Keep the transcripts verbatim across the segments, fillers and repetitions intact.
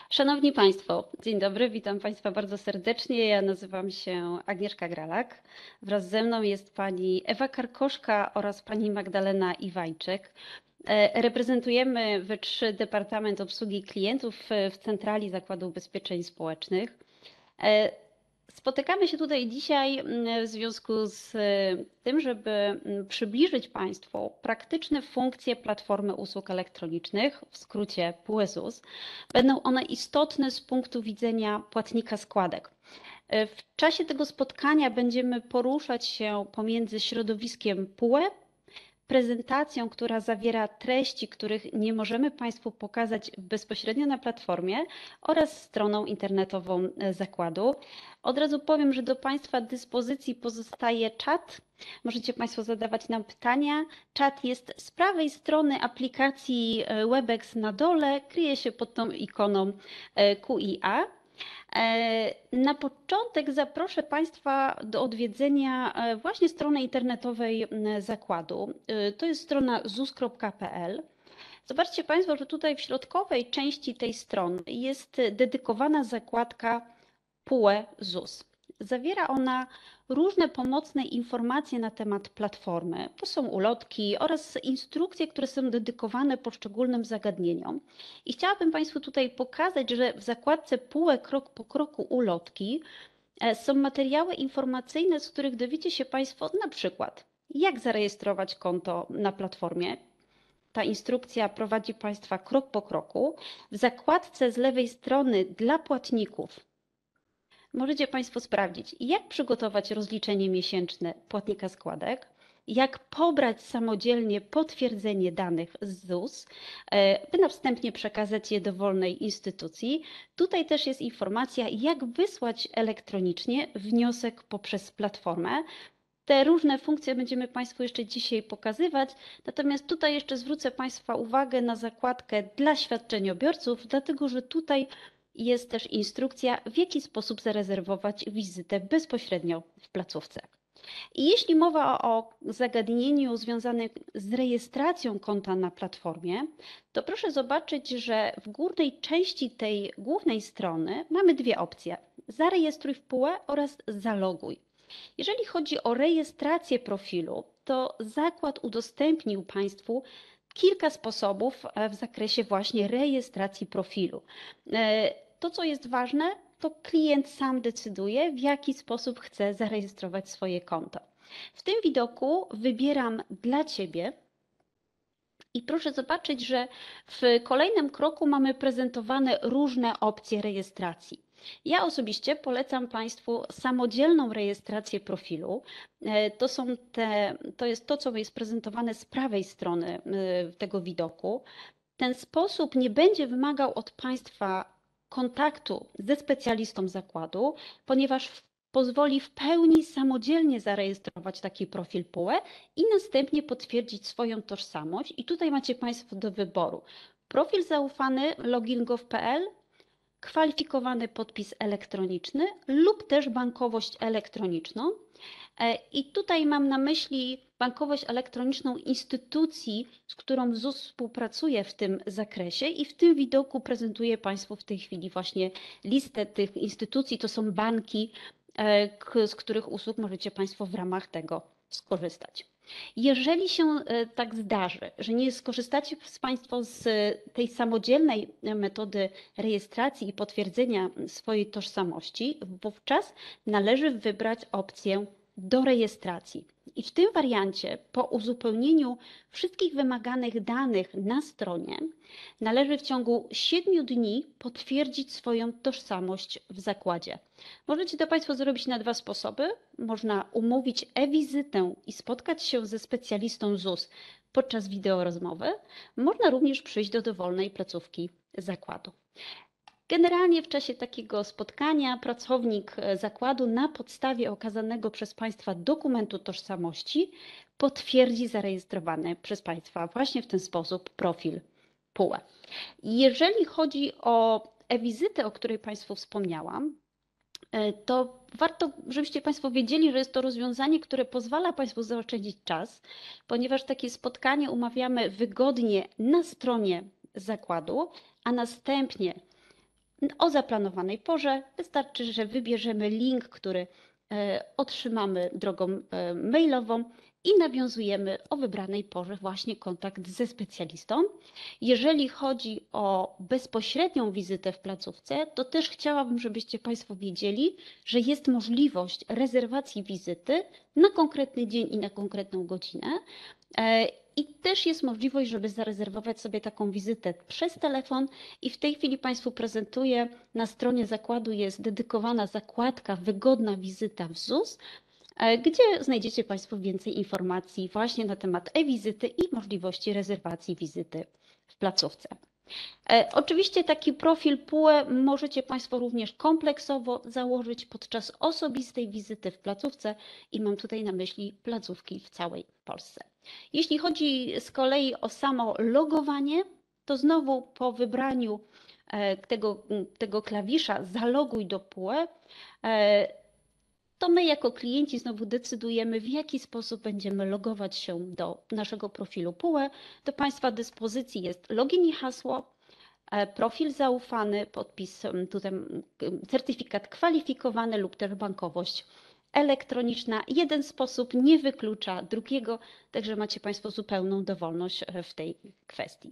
Szanowni Państwo, dzień dobry, witam Państwa bardzo serdecznie. Ja nazywam się Agnieszka Gralak. Wraz ze mną jest pani Ewa Karkoszka oraz pani Magdalena Iwajczyk. E, Reprezentujemy we trzy Departament Obsługi Klientów w w Centrali Zakładu Ubezpieczeń Społecznych. E, Spotykamy się tutaj dzisiaj mm, w związku z e, tym, żeby mm, przybliżyć Państwu praktyczne funkcje Platformy Usług Elektronicznych, w skrócie P U E ZUS. Będą one istotne z punktu widzenia płatnika składek. E, W czasie tego spotkania będziemy poruszać się pomiędzy środowiskiem P U E, prezentacją, która zawiera treści, których nie możemy Państwu pokazać bezpośrednio na platformie, oraz stroną internetową zakładu. Od razu powiem, że do Państwa dyspozycji pozostaje czat. Możecie Państwo zadawać nam pytania. Czat jest z prawej strony aplikacji Webex na dole, kryje się pod tą ikoną Q I A. Na początek zaproszę Państwa do odwiedzenia właśnie strony internetowej zakładu. To jest stronazus kropka p l. Zobaczcie Państwo, że tutaj w środkowej części tej strony jest dedykowana zakładka P U E ZUS. Zawiera ona różne pomocne informacje na temat platformy. To są ulotki oraz instrukcje, które są dedykowane poszczególnym zagadnieniom. I chciałabym Państwu tutaj pokazać, że w zakładce P U E krok po kroku ulotki są materiały informacyjne, z których dowiecie się Państwo na przykład, jak zarejestrować konto na platformie. Ta instrukcja prowadzi Państwa krok po kroku. W zakładce z lewej strony dla płatników możecie Państwo sprawdzić, jak przygotować rozliczenie miesięczne płatnika składek, jak pobrać samodzielnie potwierdzenie danych z ZUS, by na wstępnie przekazać je dowolnej instytucji. Tutaj też jest informacja, jak wysłać elektronicznie wniosek poprzez platformę. Te różne funkcje będziemy Państwu jeszcze dzisiaj pokazywać, natomiast tutaj jeszcze zwrócę Państwa uwagę na zakładkę dla świadczeniobiorców, dlatego że tutaj jest też instrukcja, w jaki sposób zarezerwować wizytę bezpośrednio w placówce. I jeśli mowa o zagadnieniu związanym z rejestracją konta na platformie, to proszę zobaczyć, że w górnej części tej głównej strony mamy dwie opcje: zarejestruj w P U E oraz zaloguj. Jeżeli chodzi o rejestrację profilu, to zakład udostępnił Państwu kilka sposobów w zakresie właśnie rejestracji profilu. To, co jest ważne, to klient sam decyduje, w jaki sposób chce zarejestrować swoje konto. W tym widoku wybieram dla Ciebie i proszę zobaczyć, że w kolejnym kroku mamy prezentowane różne opcje rejestracji. Ja osobiście polecam Państwu samodzielną rejestrację profilu. To, są te, to jest to, co jest prezentowane z prawej strony tego widoku. Ten sposób nie będzie wymagał od Państwa kontaktu ze specjalistą zakładu, ponieważ pozwoli w pełni samodzielnie zarejestrować taki profil P U E i następnie potwierdzić swoją tożsamość. I tutaj macie Państwo do wyboru profil zaufany login kropka gov kropka p l, kwalifikowany podpis elektroniczny lub też bankowość elektroniczną. I tutaj mam na myśli bankowość elektroniczną instytucji, z którą ZUS współpracuje w tym zakresie, i w tym widoku prezentuję Państwu w tej chwili właśnie listę tych instytucji. To są banki, z których usług możecie Państwo w ramach tego skorzystać. Jeżeli się tak zdarzy, że nie skorzystacie Państwo z tej samodzielnej metody rejestracji i potwierdzenia swojej tożsamości, wówczas należy wybrać opcję do rejestracji. I w tym wariancie, po uzupełnieniu wszystkich wymaganych danych na stronie, należy w ciągu siedmiu dni potwierdzić swoją tożsamość w zakładzie. Możecie to Państwo zrobić na dwa sposoby. Można umówić e-wizytę i spotkać się ze specjalistą ZUS podczas wideorozmowy. Można również przyjść do dowolnej placówki zakładu. Generalnie w czasie takiego spotkania pracownik zakładu na podstawie okazanego przez Państwa dokumentu tożsamości potwierdzi zarejestrowany przez Państwa właśnie w ten sposób profil P U E. Jeżeli chodzi o e-wizytę, o której Państwu wspomniałam, to warto, żebyście Państwo wiedzieli, że jest to rozwiązanie, które pozwala Państwu zaoszczędzić czas, ponieważ takie spotkanie umawiamy wygodnie na stronie zakładu, a następnie o zaplanowanej porze. Wystarczy, że wybierzemy link, który e, otrzymamy drogą e, mailową i nawiązujemy o wybranej porze właśnie kontakt ze specjalistą. Jeżeli chodzi o bezpośrednią wizytę w placówce, to też chciałabym, żebyście Państwo wiedzieli, że jest możliwość rezerwacji wizyty na konkretny dzień i na konkretną godzinę. I też jest możliwość, żeby zarezerwować sobie taką wizytę przez telefon i w tej chwili Państwu prezentuję, na stronie zakładu jest dedykowana zakładka Wygodna wizyta w ZUS, gdzie znajdziecie Państwo więcej informacji właśnie na temat e-wizyty i możliwości rezerwacji wizyty w placówce. Oczywiście taki profil P U E możecie Państwo również kompleksowo założyć podczas osobistej wizyty w placówce i mam tutaj na myśli placówki w całej Polsce. Jeśli chodzi z kolei o samo logowanie, to znowu po wybraniu tego, tego klawisza zaloguj do P U E, to my jako klienci znowu decydujemy, w jaki sposób będziemy logować się do naszego profilu P U E. Do Państwa dyspozycji jest login i hasło, profil zaufany, podpis, tutaj certyfikat kwalifikowany lub też bankowość elektroniczna. Jeden sposób nie wyklucza drugiego, także macie Państwo zupełną dowolność w tej kwestii.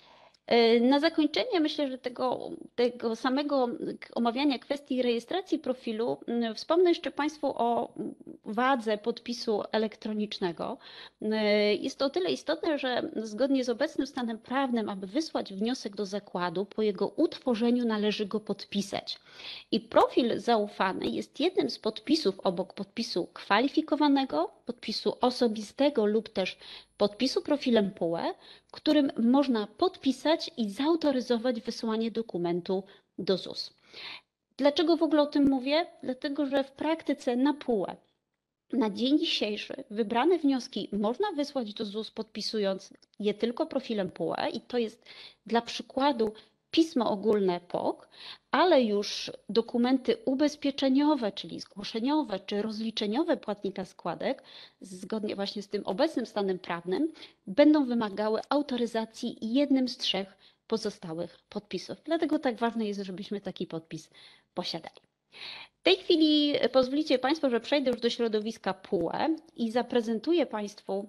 Na zakończenie myślę, że tego, tego samego omawiania kwestii rejestracji profilu wspomnę jeszcze Państwu o wadze podpisu elektronicznego. Jest to o tyle istotne, że zgodnie z obecnym stanem prawnym, aby wysłać wniosek do zakładu, po jego utworzeniu należy go podpisać. I profil zaufany jest jednym z podpisów obok podpisu kwalifikowanego, podpisu osobistego lub też podpisu profilem P U E, którym można podpisać i zautoryzować wysłanie dokumentu do ZUS. Dlaczego w ogóle o tym mówię? Dlatego, że w praktyce na P U E na dzień dzisiejszy wybrane wnioski można wysłać do ZUS podpisując je tylko profilem P U E i to jest dla przykładu pismo ogólne P O K, ale już dokumenty ubezpieczeniowe, czyli zgłoszeniowe czy rozliczeniowe płatnika składek, zgodnie właśnie z tym obecnym stanem prawnym, będą wymagały autoryzacji jednym z trzech pozostałych podpisów. Dlatego tak ważne jest, żebyśmy taki podpis posiadali. W tej chwili pozwolicie Państwo, że przejdę już do środowiska P U E i zaprezentuję Państwu,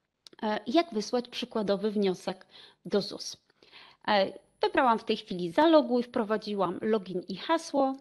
jak wysłać przykładowy wniosek do ZUS. Wybrałam w tej chwili zaloguj, wprowadziłam login i hasło.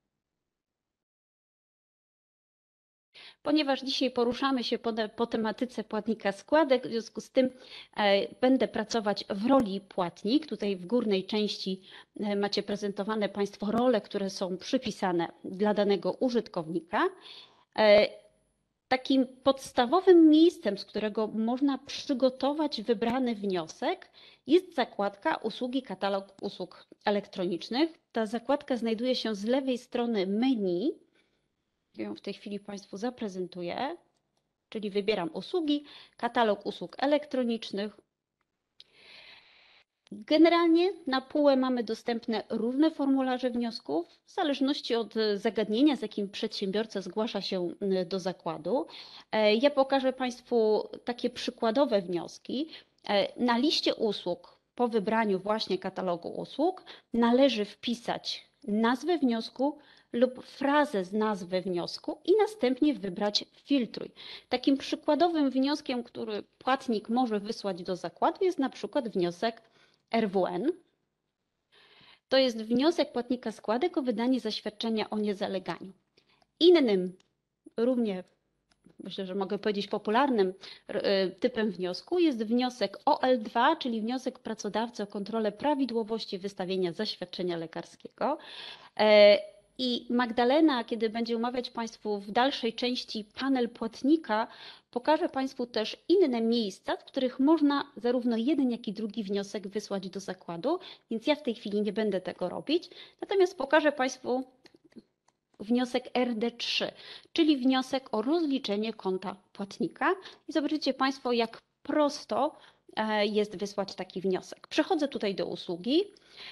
Ponieważ dzisiaj poruszamy się po, po tematyce płatnika składek, w związku z tym e, będę pracować w roli płatnik. Tutaj w górnej części e, macie prezentowane Państwo role, które są przypisane dla danego użytkownika. E, takim podstawowym miejscem, z którego można przygotować wybrany wniosek, jest zakładka usługi katalog usług elektronicznych. Ta zakładka znajduje się z lewej strony menu. Ja ją w tej chwili Państwu zaprezentuję, czyli wybieram usługi, katalog usług elektronicznych. Generalnie na P U E mamy dostępne różne formularze wniosków, w zależności od zagadnienia, z jakim przedsiębiorca zgłasza się do zakładu. Ja pokażę Państwu takie przykładowe wnioski. Na liście usług, po wybraniu właśnie katalogu usług, należy wpisać nazwę wniosku lub frazę z nazwy wniosku i następnie wybrać filtruj. Takim przykładowym wnioskiem, który płatnik może wysłać do zakładu, jest na przykład wniosek R W N. To jest wniosek płatnika składek o wydanie zaświadczenia o niezaleganiu. Innym, równie myślę, że mogę powiedzieć popularnym typem wniosku jest wniosek O L dwa, czyli wniosek pracodawcy o kontrolę prawidłowości wystawienia zaświadczenia lekarskiego. I Magdalena, kiedy będzie omawiać Państwu w dalszej części panel płatnika, pokaże Państwu też inne miejsca, w których można zarówno jeden, jak i drugi wniosek wysłać do zakładu, więc ja w tej chwili nie będę tego robić. Natomiast pokażę Państwu wniosek R D trzy, czyli wniosek o rozliczenie konta płatnika. I zobaczycie Państwo, jak prosto jest wysłać taki wniosek. Przechodzę tutaj do usługi.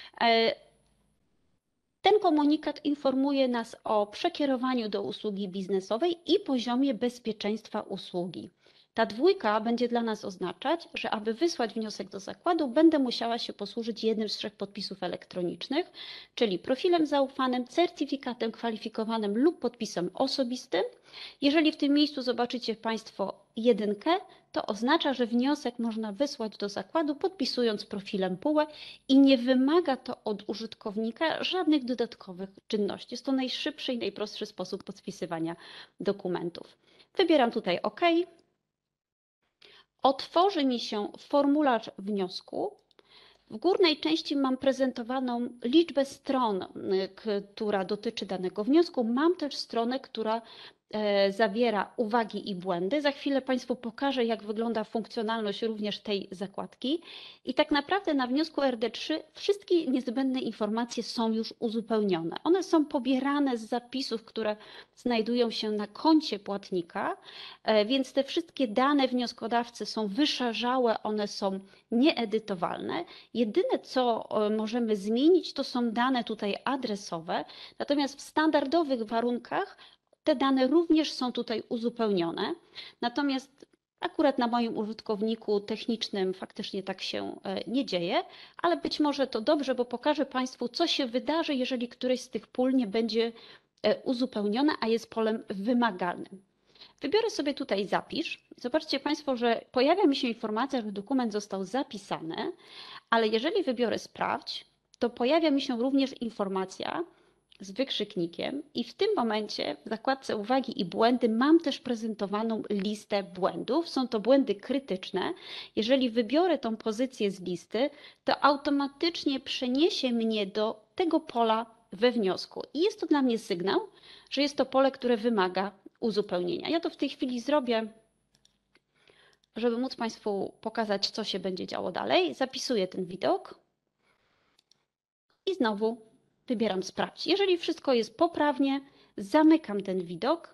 Ten komunikat informuje nas o przekierowaniu do usługi biznesowej i poziomie bezpieczeństwa usługi. Ta dwójka będzie dla nas oznaczać, że aby wysłać wniosek do zakładu, będę musiała się posłużyć jednym z trzech podpisów elektronicznych, czyli profilem zaufanym, certyfikatem kwalifikowanym lub podpisem osobistym. Jeżeli w tym miejscu zobaczycie Państwo jedynkę, to oznacza, że wniosek można wysłać do zakładu podpisując profilem P U E i nie wymaga to od użytkownika żadnych dodatkowych czynności. Jest to najszybszy i najprostszy sposób podpisywania dokumentów. Wybieram tutaj OK. Otworzy mi się formularz wniosku. W górnej części mam prezentowaną liczbę stron, która dotyczy danego wniosku. Mam też stronę, która zawiera uwagi i błędy. Za chwilę Państwu pokażę, jak wygląda funkcjonalność również tej zakładki. I tak naprawdę na wniosku R D trzy wszystkie niezbędne informacje są już uzupełnione. One są pobierane z zapisów, które znajdują się na koncie płatnika, więc te wszystkie dane wnioskodawcy są wyszarzałe, one są nieedytowalne. Jedyne, co możemy zmienić, to są dane tutaj adresowe, natomiast w standardowych warunkach te dane również są tutaj uzupełnione, natomiast akurat na moim użytkowniku technicznym faktycznie tak się nie dzieje, ale być może to dobrze, bo pokażę Państwu, co się wydarzy, jeżeli któreś z tych pól nie będzie uzupełnione, a jest polem wymagalnym. Wybiorę sobie tutaj zapisz. Zobaczcie Państwo, że pojawia mi się informacja, że dokument został zapisany, ale jeżeli wybiorę sprawdź, to pojawia mi się również informacja z wykrzyknikiem i w tym momencie w zakładce uwagi i błędy mam też prezentowaną listę błędów. Są to błędy krytyczne. Jeżeli wybiorę tą pozycję z listy, to automatycznie przeniesie mnie do tego pola we wniosku i jest to dla mnie sygnał, że jest to pole, które wymaga uzupełnienia. Ja to w tej chwili zrobię, żeby móc Państwu pokazać, co się będzie działo dalej. Zapisuję ten widok i znowu wybieram sprawdź. Jeżeli wszystko jest poprawnie, zamykam ten widok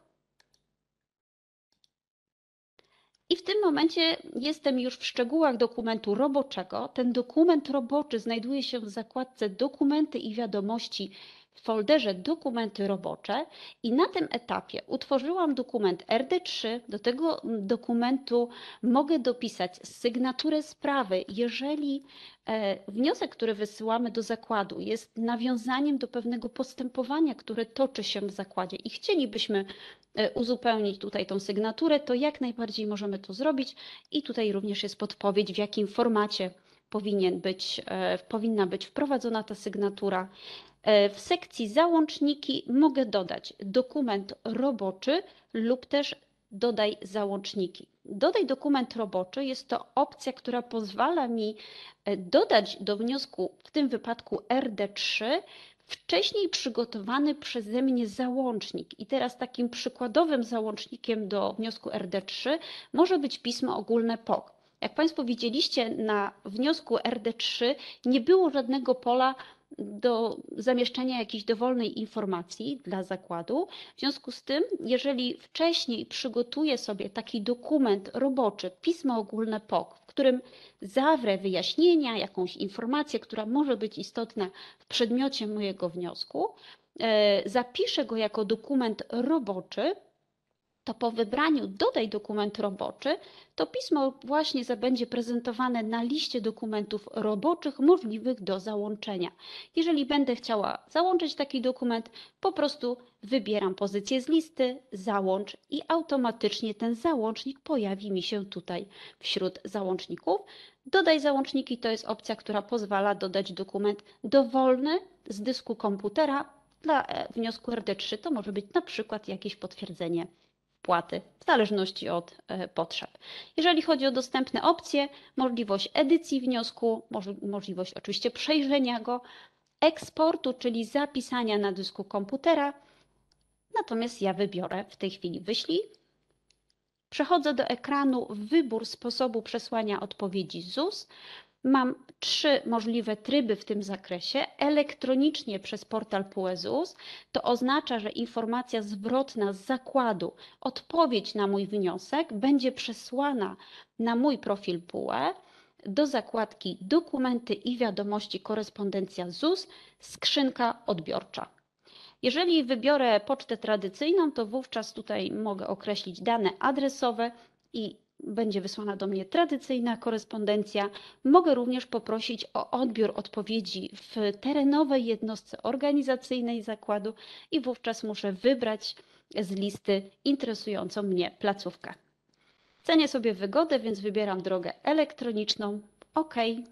i w tym momencie jestem już w szczegółach dokumentu roboczego. Ten dokument roboczy znajduje się w zakładce dokumenty i wiadomości w folderze dokumenty robocze i na tym etapie utworzyłam dokument R D trzy. Do tego dokumentu mogę dopisać sygnaturę sprawy. Jeżeli wniosek, który wysyłamy do zakładu, jest nawiązaniem do pewnego postępowania, które toczy się w zakładzie i chcielibyśmy uzupełnić tutaj tą sygnaturę, to jak najbardziej możemy to zrobić i tutaj również jest podpowiedź, w jakim formacie powinien być, powinna być wprowadzona ta sygnatura. W sekcji załączniki mogę dodać dokument roboczy lub też dodaj załączniki. Dodaj dokument roboczy jest to opcja, która pozwala mi dodać do wniosku, w tym wypadku R D trzy, wcześniej przygotowany przeze mnie załącznik. I teraz takim przykładowym załącznikiem do wniosku R D trzy może być pismo ogólne P O K. Jak Państwo widzieliście, na wniosku R D trzy nie było żadnego pola do zamieszczenia jakiejś dowolnej informacji dla zakładu. W związku z tym, jeżeli wcześniej przygotuję sobie taki dokument roboczy, pismo ogólne P O K, w którym zawrę wyjaśnienia, jakąś informację, która może być istotna w przedmiocie mojego wniosku, zapiszę go jako dokument roboczy, to po wybraniu dodaj dokument roboczy, to pismo właśnie będzie prezentowane na liście dokumentów roboczych możliwych do załączenia. Jeżeli będę chciała załączyć taki dokument, po prostu wybieram pozycję z listy, załącz i automatycznie ten załącznik pojawi mi się tutaj wśród załączników. Dodaj załączniki to jest opcja, która pozwala dodać dokument dowolny z dysku komputera. Dla wniosku R D trzy to może być na przykład jakieś potwierdzenie wpłaty, w zależności od potrzeb. Jeżeli chodzi o dostępne opcje, możliwość edycji wniosku, możliwość oczywiście przejrzenia go, eksportu, czyli zapisania na dysku komputera, natomiast ja wybiorę w tej chwili wyślij. Przechodzę do ekranu wybór sposobu przesłania odpowiedzi Z U S. Mam trzy możliwe tryby w tym zakresie. Elektronicznie przez portal P U E Z U S. To oznacza, że informacja zwrotna z zakładu, odpowiedź na mój wniosek będzie przesłana na mój profil P U E do zakładki dokumenty i wiadomości korespondencja Z U S, skrzynka odbiorcza. Jeżeli wybiorę pocztę tradycyjną, to wówczas tutaj mogę określić dane adresowe i będzie wysłana do mnie tradycyjna korespondencja. Mogę również poprosić o odbiór odpowiedzi w terenowej jednostce organizacyjnej zakładu i wówczas muszę wybrać z listy interesującą mnie placówkę. Cenię sobie wygodę, więc wybieram drogę elektroniczną. OK.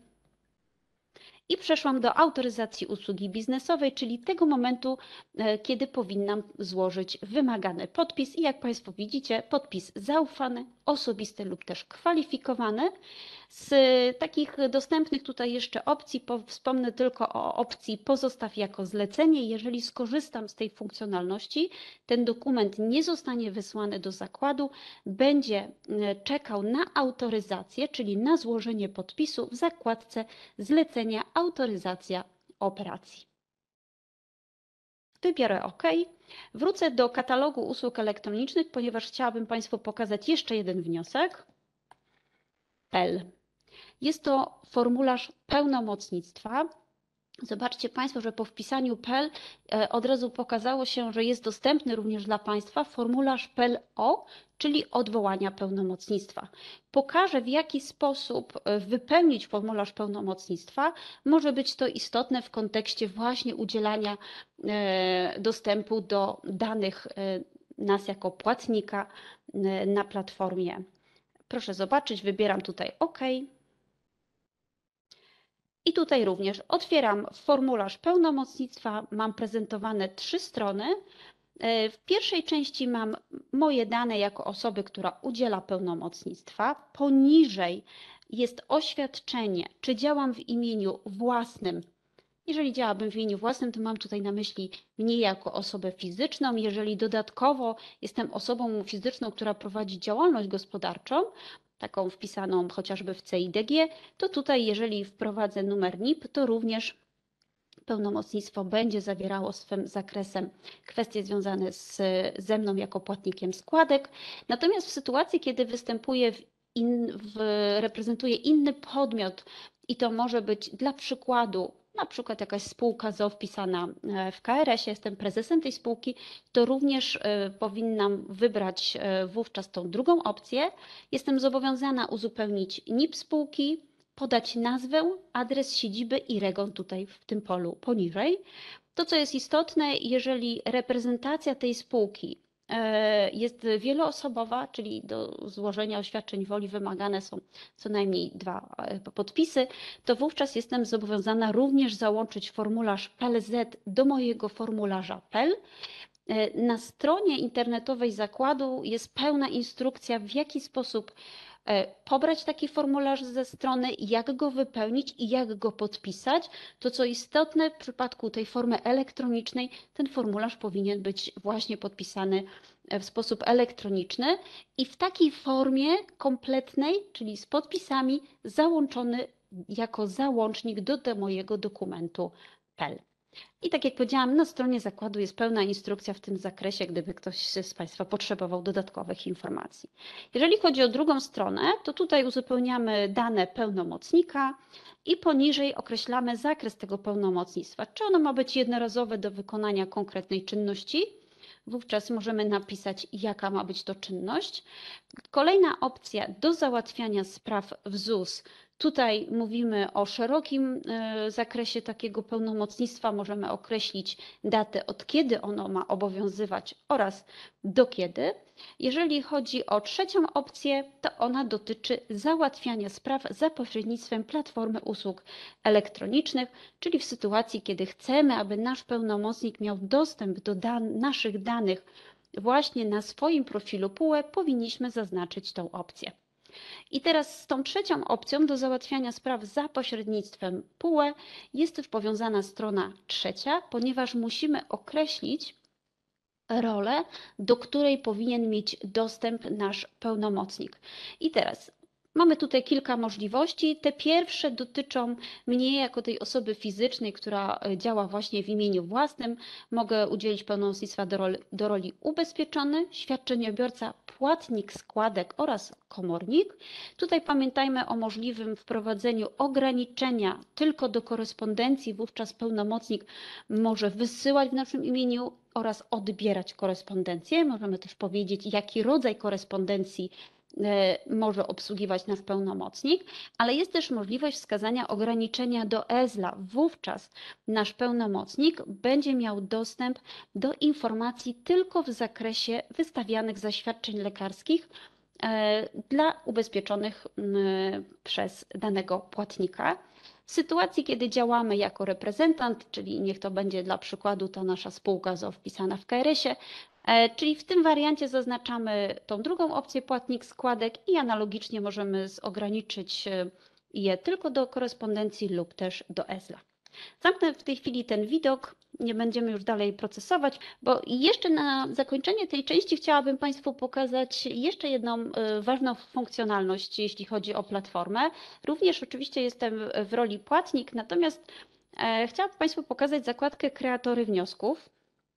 I przeszłam do autoryzacji usługi biznesowej, czyli tego momentu, kiedy powinnam złożyć wymagany podpis. I jak Państwo widzicie, podpis zaufany, osobisty lub też kwalifikowany. Z takich dostępnych tutaj jeszcze opcji wspomnę tylko o opcji pozostaw jako zlecenie. Jeżeli skorzystam z tej funkcjonalności, ten dokument nie zostanie wysłany do zakładu, będzie czekał na autoryzację, czyli na złożenie podpisu w zakładce zlecenia autoryzacja operacji. Wybiorę OK. Wrócę do katalogu usług elektronicznych, ponieważ chciałabym Państwu pokazać jeszcze jeden wniosek. P E L. Jest to formularz pełnomocnictwa. Zobaczcie Państwo, że po wpisaniu P E L od razu pokazało się, że jest dostępny również dla Państwa formularz P E L O, czyli odwołania pełnomocnictwa. Pokażę, w jaki sposób wypełnić formularz pełnomocnictwa. Może być to istotne w kontekście właśnie udzielania dostępu do danych nas jako płatnika na platformie. Proszę zobaczyć, wybieram tutaj OK. I tutaj również otwieram formularz pełnomocnictwa. Mam prezentowane trzy strony. W pierwszej części mam moje dane jako osoby, która udziela pełnomocnictwa. Poniżej jest oświadczenie, czy działam w imieniu własnym. Jeżeli działałabym w imieniu własnym, to mam tutaj na myśli mnie jako osobę fizyczną. Jeżeli dodatkowo jestem osobą fizyczną, która prowadzi działalność gospodarczą, taką wpisaną chociażby w C I D G, to tutaj jeżeli wprowadzę numer N I P, to również pełnomocnictwo będzie zawierało swym zakresem kwestie związane z, ze mną jako płatnikiem składek. Natomiast w sytuacji, kiedy występuję w, in, w reprezentuję inny podmiot i to może być dla przykładu na przykład jakaś spółka z o o wpisana w K R S ie, jestem prezesem tej spółki, to również powinnam wybrać wówczas tą drugą opcję. Jestem zobowiązana uzupełnić N I P spółki, podać nazwę, adres siedziby i REGON tutaj w tym polu poniżej. To, co jest istotne, jeżeli reprezentacja tej spółki jest wieloosobowa, czyli do złożenia oświadczeń woli wymagane są co najmniej dwa podpisy, to wówczas jestem zobowiązana również załączyć formularz P L Z do mojego formularza P E L. Na stronie internetowej zakładu jest pełna instrukcja, w jaki sposób pobrać taki formularz ze strony, jak go wypełnić i jak go podpisać. To, co istotne, w przypadku tej formy elektronicznej, ten formularz powinien być właśnie podpisany w sposób elektroniczny i w takiej formie kompletnej, czyli z podpisami, załączony jako załącznik do, do mojego dokumentu P E L. I tak jak powiedziałam, na stronie zakładu jest pełna instrukcja w tym zakresie, gdyby ktoś z Państwa potrzebował dodatkowych informacji. Jeżeli chodzi o drugą stronę, to tutaj uzupełniamy dane pełnomocnika i poniżej określamy zakres tego pełnomocnictwa. Czy ono ma być jednorazowe do wykonania konkretnej czynności? Wówczas możemy napisać, jaka ma być to czynność. Kolejna opcja do załatwiania spraw w Z U S. Tutaj mówimy o szerokim zakresie takiego pełnomocnictwa. Możemy określić datę, od kiedy ono ma obowiązywać oraz do kiedy. Jeżeli chodzi o trzecią opcję, to ona dotyczy załatwiania spraw za pośrednictwem platformy usług elektronicznych, czyli w sytuacji, kiedy chcemy, aby nasz pełnomocnik miał dostęp do dan- naszych danych właśnie na swoim profilu P U E, powinniśmy zaznaczyć tą opcję. I teraz z tą trzecią opcją do załatwiania spraw za pośrednictwem P U E jest też powiązana strona trzecia, ponieważ musimy określić rolę, do której powinien mieć dostęp nasz pełnomocnik. I teraz mamy tutaj kilka możliwości. Te pierwsze dotyczą mnie jako tej osoby fizycznej, która działa właśnie w imieniu własnym. Mogę udzielić pełnomocnictwa do roli, do roli ubezpieczony, świadczeniobiorca, płatnik składek oraz komornik. Tutaj pamiętajmy o możliwym wprowadzeniu ograniczenia tylko do korespondencji. Wówczas pełnomocnik może wysyłać w naszym imieniu oraz odbierać korespondencję. Możemy też powiedzieć, jaki rodzaj korespondencji może obsługiwać nasz pełnomocnik, ale jest też możliwość wskazania ograniczenia do ESLA. Wówczas nasz pełnomocnik będzie miał dostęp do informacji tylko w zakresie wystawianych zaświadczeń lekarskich dla ubezpieczonych przez danego płatnika. W sytuacji, kiedy działamy jako reprezentant, czyli niech to będzie dla przykładu ta nasza spółka z o o wpisana w K R S ie, czyli w tym wariancie zaznaczamy tą drugą opcję płatnik składek i analogicznie możemy ograniczyć je tylko do korespondencji lub też do ESLA. Zamknę w tej chwili ten widok, nie będziemy już dalej procesować, bo jeszcze na zakończenie tej części chciałabym Państwu pokazać jeszcze jedną ważną funkcjonalność, jeśli chodzi o platformę. Również oczywiście jestem w roli płatnik, natomiast chciałabym Państwu pokazać zakładkę Kreatory wniosków.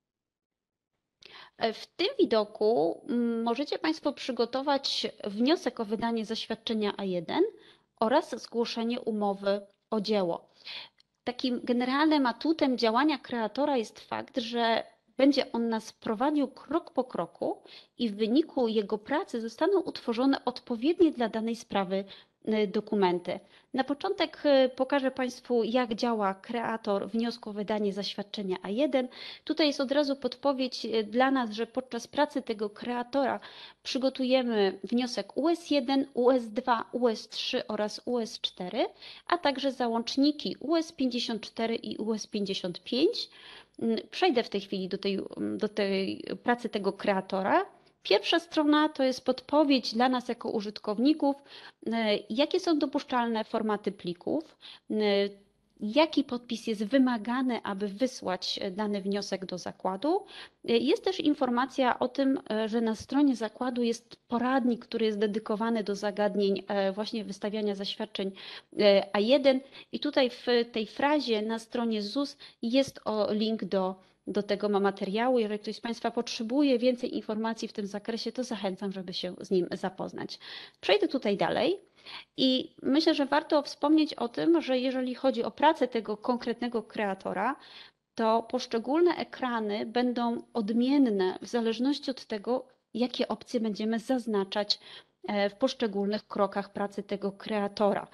W tym widoku możecie Państwo przygotować wniosek o wydanie zaświadczenia A jeden oraz zgłoszenie umowy o dzieło. Takim generalnym atutem działania kreatora jest fakt, że będzie on nas prowadził krok po kroku i w wyniku jego pracy zostaną utworzone odpowiednie dla danej sprawy dokumenty. Na początek pokażę Państwu, jak działa kreator wniosku o wydanie zaświadczenia A jeden. Tutaj jest od razu podpowiedź dla nas, że podczas pracy tego kreatora przygotujemy wniosek U S jeden, U S dwa, U S trzy oraz U S cztery, a także załączniki U S pięćdziesiąt cztery i U S pięćdziesiąt pięć. Przejdę w tej chwili do tej, do tej pracy tego kreatora. Pierwsza strona to jest podpowiedź dla nas jako użytkowników, jakie są dopuszczalne formaty plików, jaki podpis jest wymagany, aby wysłać dany wniosek do zakładu. Jest też informacja o tym, że na stronie zakładu jest poradnik, który jest dedykowany do zagadnień właśnie wystawiania zaświadczeń A jeden i tutaj w tej frazie na stronie Z U S jest o link do do tego materiału. Jeżeli ktoś z Państwa potrzebuje więcej informacji w tym zakresie, to zachęcam, żeby się z nim zapoznać. Przejdę tutaj dalej i myślę, że warto wspomnieć o tym, że jeżeli chodzi o pracę tego konkretnego kreatora, to poszczególne ekrany będą odmienne w zależności od tego, jakie opcje będziemy zaznaczać w poszczególnych krokach pracy tego kreatora.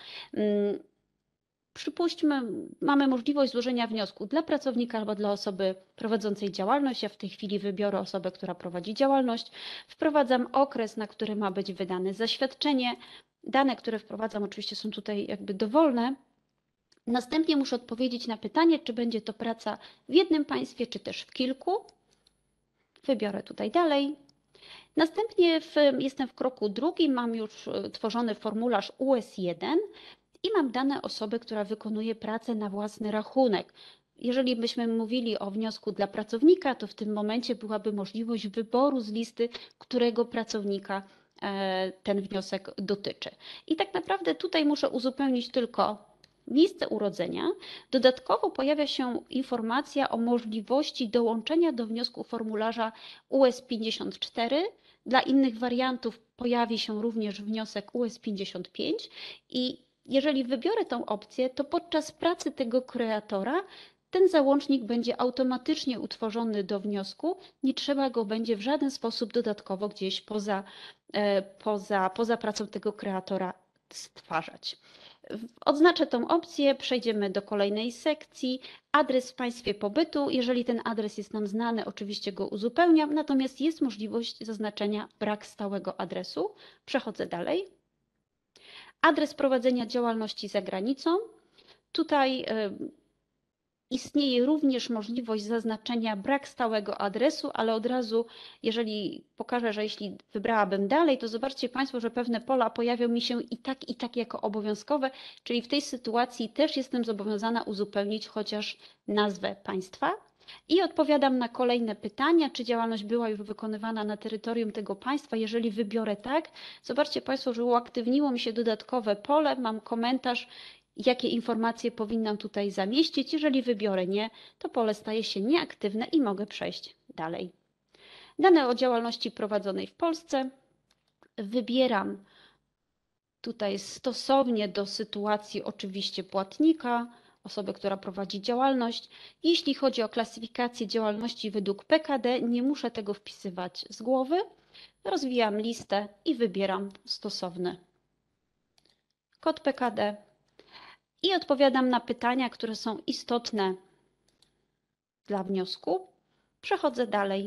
Przypuśćmy, mamy możliwość złożenia wniosku dla pracownika albo dla osoby prowadzącej działalność. Ja w tej chwili wybiorę osobę, która prowadzi działalność. Wprowadzam okres, na który ma być wydane zaświadczenie. Dane, które wprowadzam, oczywiście są tutaj jakby dowolne. Następnie muszę odpowiedzieć na pytanie, czy będzie to praca w jednym państwie, czy też w kilku. Wybiorę tutaj dalej. Następnie w, jestem w kroku drugim, mam już tworzony formularz U S jeden. I mam dane osoby, która wykonuje pracę na własny rachunek. Jeżeli byśmy mówili o wniosku dla pracownika, to w tym momencie byłaby możliwość wyboru z listy, którego pracownika ten wniosek dotyczy. I tak naprawdę tutaj muszę uzupełnić tylko miejsce urodzenia. Dodatkowo pojawia się informacja o możliwości dołączenia do wniosku formularza U S pięćdziesiąt cztery. Dla innych wariantów pojawi się również wniosek U S pięćdziesiąt pięć i jeżeli wybiorę tą opcję, to podczas pracy tego kreatora ten załącznik będzie automatycznie utworzony do wniosku, nie trzeba go będzie w żaden sposób dodatkowo gdzieś poza, poza, poza pracą tego kreatora stwarzać. Odznaczę tą opcję, przejdziemy do kolejnej sekcji. Adres w państwie pobytu. Jeżeli ten adres jest nam znany, oczywiście go uzupełniam, natomiast jest możliwość zaznaczenia brak stałego adresu. Przechodzę dalej. Adres prowadzenia działalności za granicą. Tutaj istnieje również możliwość zaznaczenia brak stałego adresu, ale od razu, jeżeli pokażę, że jeśli wybrałabym dalej, to zobaczcie Państwo, że pewne pola pojawią mi się i tak, i tak jako obowiązkowe, czyli w tej sytuacji też jestem zobowiązana uzupełnić chociaż nazwę państwa. I odpowiadam na kolejne pytania, czy działalność była już wykonywana na terytorium tego państwa. Jeżeli wybiorę tak, zobaczcie Państwo, że uaktywniło mi się dodatkowe pole, mam komentarz, jakie informacje powinnam tutaj zamieścić. Jeżeli wybiorę nie, to pole staje się nieaktywne i mogę przejść dalej. Dane o działalności prowadzonej w Polsce. Wybieram tutaj stosownie do sytuacji oczywiście płatnika, osobę, która prowadzi działalność. Jeśli chodzi o klasyfikację działalności według P K D, nie muszę tego wpisywać z głowy. rozwijam listę i wybieram stosowny kod P K D i odpowiadam na pytania, które są istotne dla wniosku. Przechodzę dalej.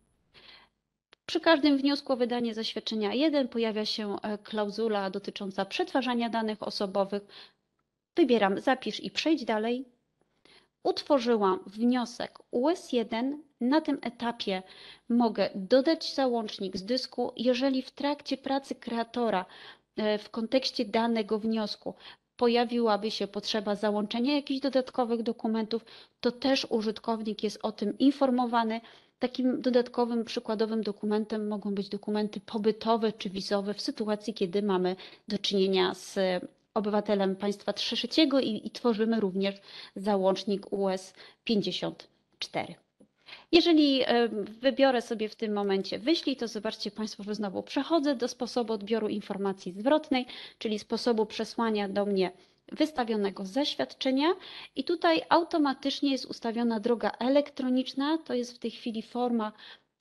Przy każdym wniosku o wydanie zaświadczenia jeden pojawia się klauzula dotycząca przetwarzania danych osobowych. Wybieram zapisz i przejdź dalej. Utworzyłam wniosek U S jeden. Na tym etapie mogę dodać załącznik z dysku. Jeżeli w trakcie pracy kreatora w kontekście danego wniosku pojawiłaby się potrzeba załączenia jakichś dodatkowych dokumentów, to też użytkownik jest o tym informowany. Takim dodatkowym, przykładowym dokumentem mogą być dokumenty pobytowe czy wizowe w sytuacji, kiedy mamy do czynienia z obywatelem państwa trzeciego i, i tworzymy również załącznik U S pięćdziesiąt cztery. Jeżeli wybiorę sobie w tym momencie wyślij, to zobaczcie Państwo, że znowu przechodzę do sposobu odbioru informacji zwrotnej, czyli sposobu przesłania do mnie wystawionego zaświadczenia i tutaj automatycznie jest ustawiona droga elektroniczna, to jest w tej chwili forma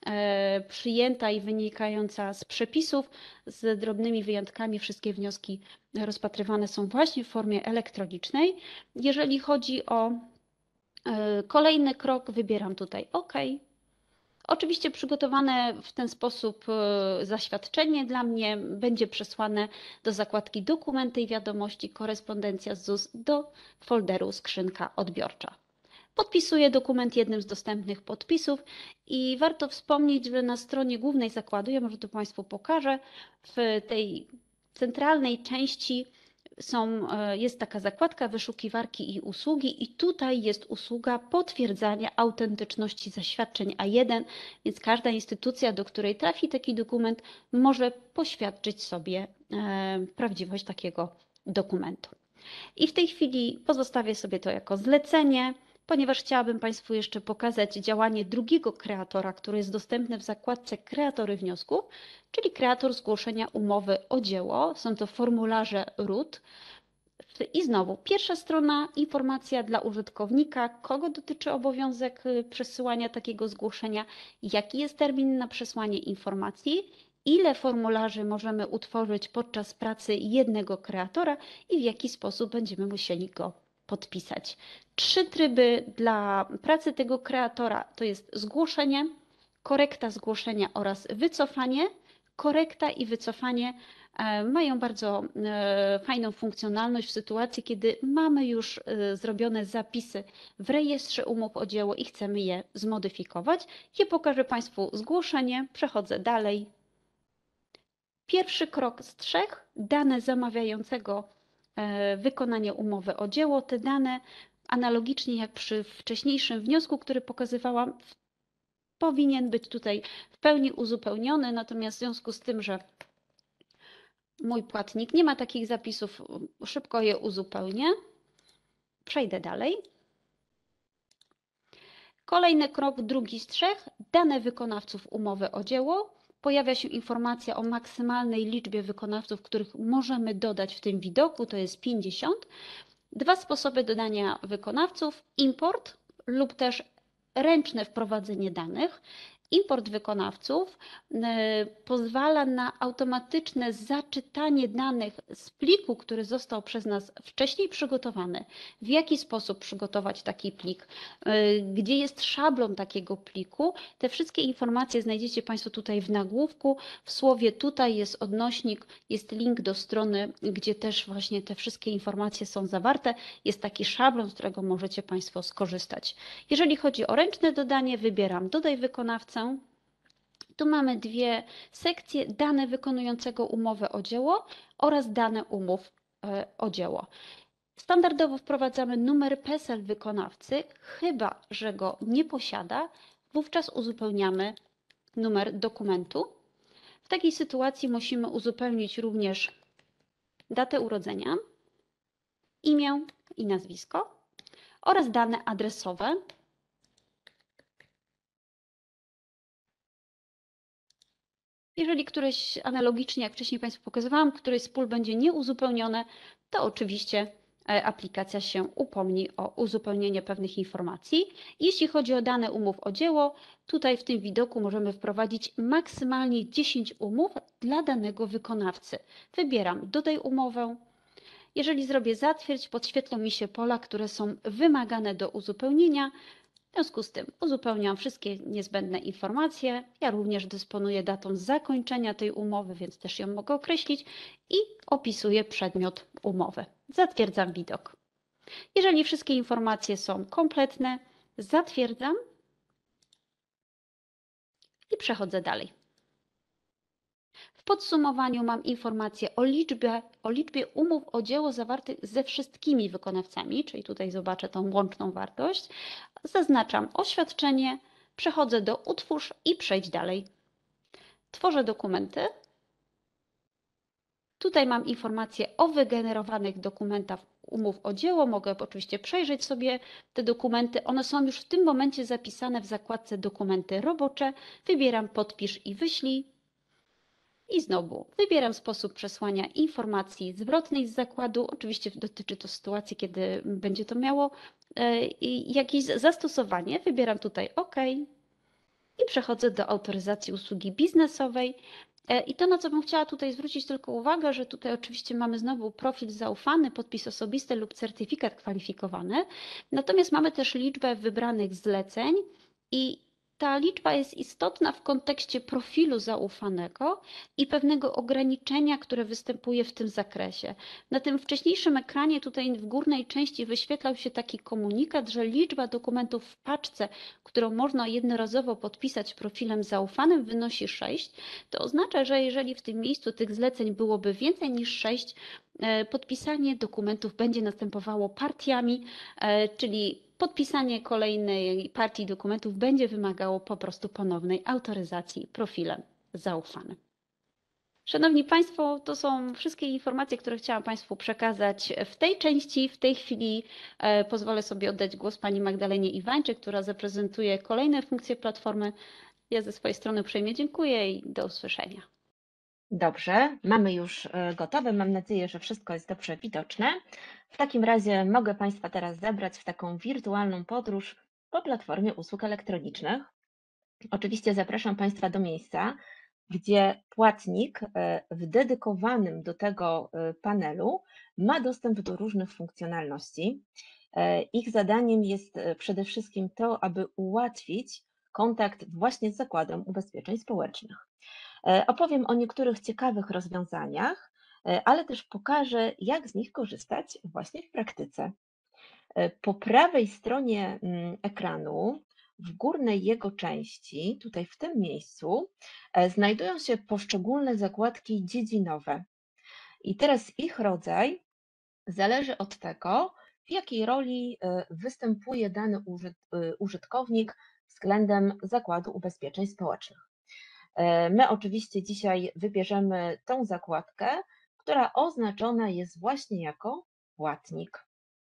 przyjęta i wynikająca z przepisów, z drobnymi wyjątkami wszystkie wnioski rozpatrywane są właśnie w formie elektronicznej. Jeżeli chodzi o kolejny krok, wybieram tutaj OK. Oczywiście przygotowane w ten sposób zaświadczenie dla mnie będzie przesłane do zakładki Dokumenty i wiadomości, korespondencja z Z U S do folderu skrzynka odbiorcza. Podpisuję dokument jednym z dostępnych podpisów i warto wspomnieć, że na stronie głównej zakładu, ja może to Państwu pokażę, w tej centralnej części są, jest taka zakładka wyszukiwarki i usługi i tutaj jest usługa potwierdzania autentyczności zaświadczeń A jeden, więc każda instytucja, do której trafi taki dokument, może poświadczyć sobie prawdziwość takiego dokumentu. I w tej chwili pozostawię sobie to jako zlecenie, ponieważ chciałabym Państwu jeszcze pokazać działanie drugiego kreatora, który jest dostępny w zakładce Kreatory wniosków, czyli kreator zgłoszenia umowy o dzieło. Są to formularze R U T. I znowu pierwsza strona, informacja dla użytkownika, kogo dotyczy obowiązek przesyłania takiego zgłoszenia, jaki jest termin na przesłanie informacji, ile formularzy możemy utworzyć podczas pracy jednego kreatora i w jaki sposób będziemy musieli go podpisać. Trzy tryby dla pracy tego kreatora to jest zgłoszenie, korekta zgłoszenia oraz wycofanie. Korekta i wycofanie mają bardzo fajną funkcjonalność w sytuacji, kiedy mamy już zrobione zapisy w rejestrze umów o dzieło i chcemy je zmodyfikować. Ja pokażę Państwu zgłoszenie, przechodzę dalej. Pierwszy krok z trzech, dane zamawiającego wykonania umowy o dzieło. Te dane, analogicznie jak przy wcześniejszym wniosku, który pokazywałam, powinien być tutaj w pełni uzupełniony, natomiast w związku z tym, że mój płatnik nie ma takich zapisów, szybko je uzupełnię. Przejdę dalej. Kolejny krok, drugi z trzech, dane wykonawców umowy o dzieło. Pojawia się informacja o maksymalnej liczbie wykonawców, których możemy dodać w tym widoku, to jest pięćdziesiąt. Dwa sposoby dodania wykonawców, import lub też ręczne wprowadzenie danych. Import wykonawców pozwala na automatyczne zaczytanie danych z pliku, który został przez nas wcześniej przygotowany. W jaki sposób przygotować taki plik? Gdzie jest szablon takiego pliku? Te wszystkie informacje znajdziecie Państwo tutaj w nagłówku. W słowie tutaj jest odnośnik, jest link do strony, gdzie też właśnie te wszystkie informacje są zawarte. Jest taki szablon, z którego możecie Państwo skorzystać. Jeżeli chodzi o ręczne dodanie, wybieram Dodaj wykonawcę. Tu mamy dwie sekcje, dane wykonującego umowę o dzieło oraz dane umów o dzieło. Standardowo wprowadzamy numer P E S E L wykonawcy, chyba że go nie posiada, wówczas uzupełniamy numer dokumentu. W takiej sytuacji musimy uzupełnić również datę urodzenia, imię i nazwisko oraz dane adresowe. Jeżeli któreś, analogicznie jak wcześniej Państwu pokazywałam, któreś z pól będzie nieuzupełnione, to oczywiście aplikacja się upomni o uzupełnienie pewnych informacji. Jeśli chodzi o dane umów o dzieło, tutaj w tym widoku możemy wprowadzić maksymalnie dziesięć umów dla danego wykonawcy. Wybieram dodaj umowę. Jeżeli zrobię zatwierdź, podświetlą mi się pola, które są wymagane do uzupełnienia. W związku z tym uzupełniam wszystkie niezbędne informacje. Ja również dysponuję datą zakończenia tej umowy, więc też ją mogę określić i opisuję przedmiot umowy. Zatwierdzam widok. Jeżeli wszystkie informacje są kompletne, zatwierdzam i przechodzę dalej. W podsumowaniu mam informację o liczbie, o liczbie umów o dzieło zawartych ze wszystkimi wykonawcami, czyli tutaj zobaczę tą łączną wartość. Zaznaczam oświadczenie, przechodzę do utwórz i przejdź dalej. Tworzę dokumenty. Tutaj mam informacje o wygenerowanych dokumentach umów o dzieło. Mogę oczywiście przejrzeć sobie te dokumenty. One są już w tym momencie zapisane w zakładce dokumenty robocze. Wybieram podpisz i wyślij. I znowu wybieram sposób przesłania informacji zwrotnej z zakładu. Oczywiście dotyczy to sytuacji, kiedy będzie to miało jakieś zastosowanie. Wybieram tutaj OK i przechodzę do autoryzacji usługi biznesowej. I to, na co bym chciała tutaj zwrócić tylko uwagę, że tutaj oczywiście mamy znowu profil zaufany, podpis osobisty lub certyfikat kwalifikowany. Natomiast mamy też liczbę wybranych zleceń i ta liczba jest istotna w kontekście profilu zaufanego i pewnego ograniczenia, które występuje w tym zakresie. Na tym wcześniejszym ekranie tutaj w górnej części wyświetlał się taki komunikat, że liczba dokumentów w paczce, którą można jednorazowo podpisać profilem zaufanym, wynosi sześć. To oznacza, że jeżeli w tym miejscu tych zleceń byłoby więcej niż sześć, podpisanie dokumentów będzie następowało partiami, czyli podpisanie kolejnej partii dokumentów będzie wymagało po prostu ponownej autoryzacji profilem zaufanym. Szanowni Państwo, to są wszystkie informacje, które chciałam Państwu przekazać w tej części. W tej chwili pozwolę sobie oddać głos Pani Magdalenie Iwańczyk, która zaprezentuje kolejne funkcje platformy. Ja ze swojej strony uprzejmie dziękuję i do usłyszenia. Dobrze, mamy już gotowe. Mam nadzieję, że wszystko jest dobrze widoczne. W takim razie mogę Państwa teraz zabrać w taką wirtualną podróż po platformie usług elektronicznych. Oczywiście zapraszam Państwa do miejsca, gdzie płatnik w dedykowanym do tego panelu ma dostęp do różnych funkcjonalności. Ich zadaniem jest przede wszystkim to, aby ułatwić kontakt właśnie z Zakładem Ubezpieczeń Społecznych. Opowiem o niektórych ciekawych rozwiązaniach, ale też pokażę, jak z nich korzystać właśnie w praktyce. Po prawej stronie ekranu, w górnej jego części, tutaj w tym miejscu, znajdują się poszczególne zakładki dziedzinowe. I teraz ich rodzaj zależy od tego, w jakiej roli występuje dany użytkownik względem Zakładu Ubezpieczeń Społecznych. My oczywiście dzisiaj wybierzemy tą zakładkę, która oznaczona jest właśnie jako płatnik.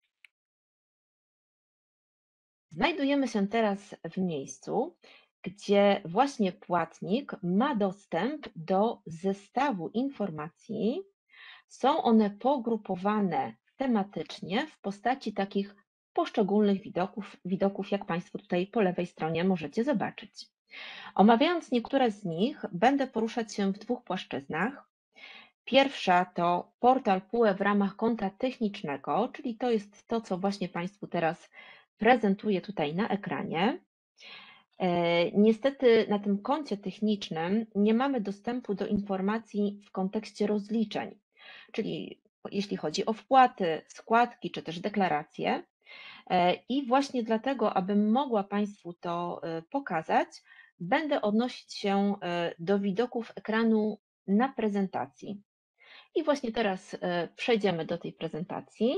Znajdujemy się teraz w miejscu, gdzie właśnie płatnik ma dostęp do zestawu informacji. Są one pogrupowane tematycznie w postaci takich poszczególnych widoków, widoków, jak Państwo tutaj po lewej stronie możecie zobaczyć. Omawiając niektóre z nich, będę poruszać się w dwóch płaszczyznach. Pierwsza to portal P U E w ramach konta technicznego, czyli to jest to, co właśnie Państwu teraz prezentuję tutaj na ekranie. Niestety na tym koncie technicznym nie mamy dostępu do informacji w kontekście rozliczeń, czyli jeśli chodzi o wpłaty, składki czy też deklaracje. I właśnie dlatego, abym mogła Państwu to pokazać, będę odnosić się do widoków ekranu na prezentacji. I właśnie teraz przejdziemy do tej prezentacji.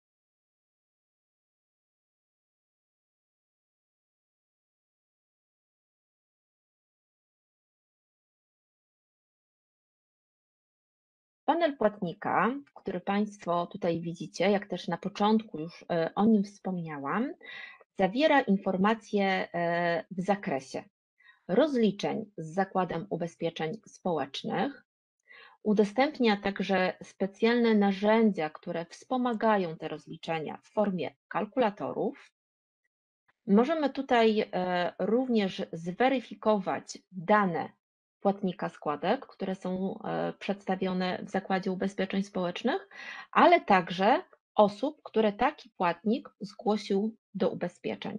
Panel płatnika, który Państwo tutaj widzicie, jak też na początku już o nim wspomniałam, zawiera informacje w zakresie rozliczeń z Zakładem Ubezpieczeń Społecznych, Udostępnia także specjalne narzędzia, które wspomagają te rozliczenia w formie kalkulatorów. Możemy tutaj e, również zweryfikować dane płatnika składek, które są e, przedstawione w Zakładzie Ubezpieczeń Społecznych, ale także osób, które taki płatnik zgłosił do ubezpieczeń.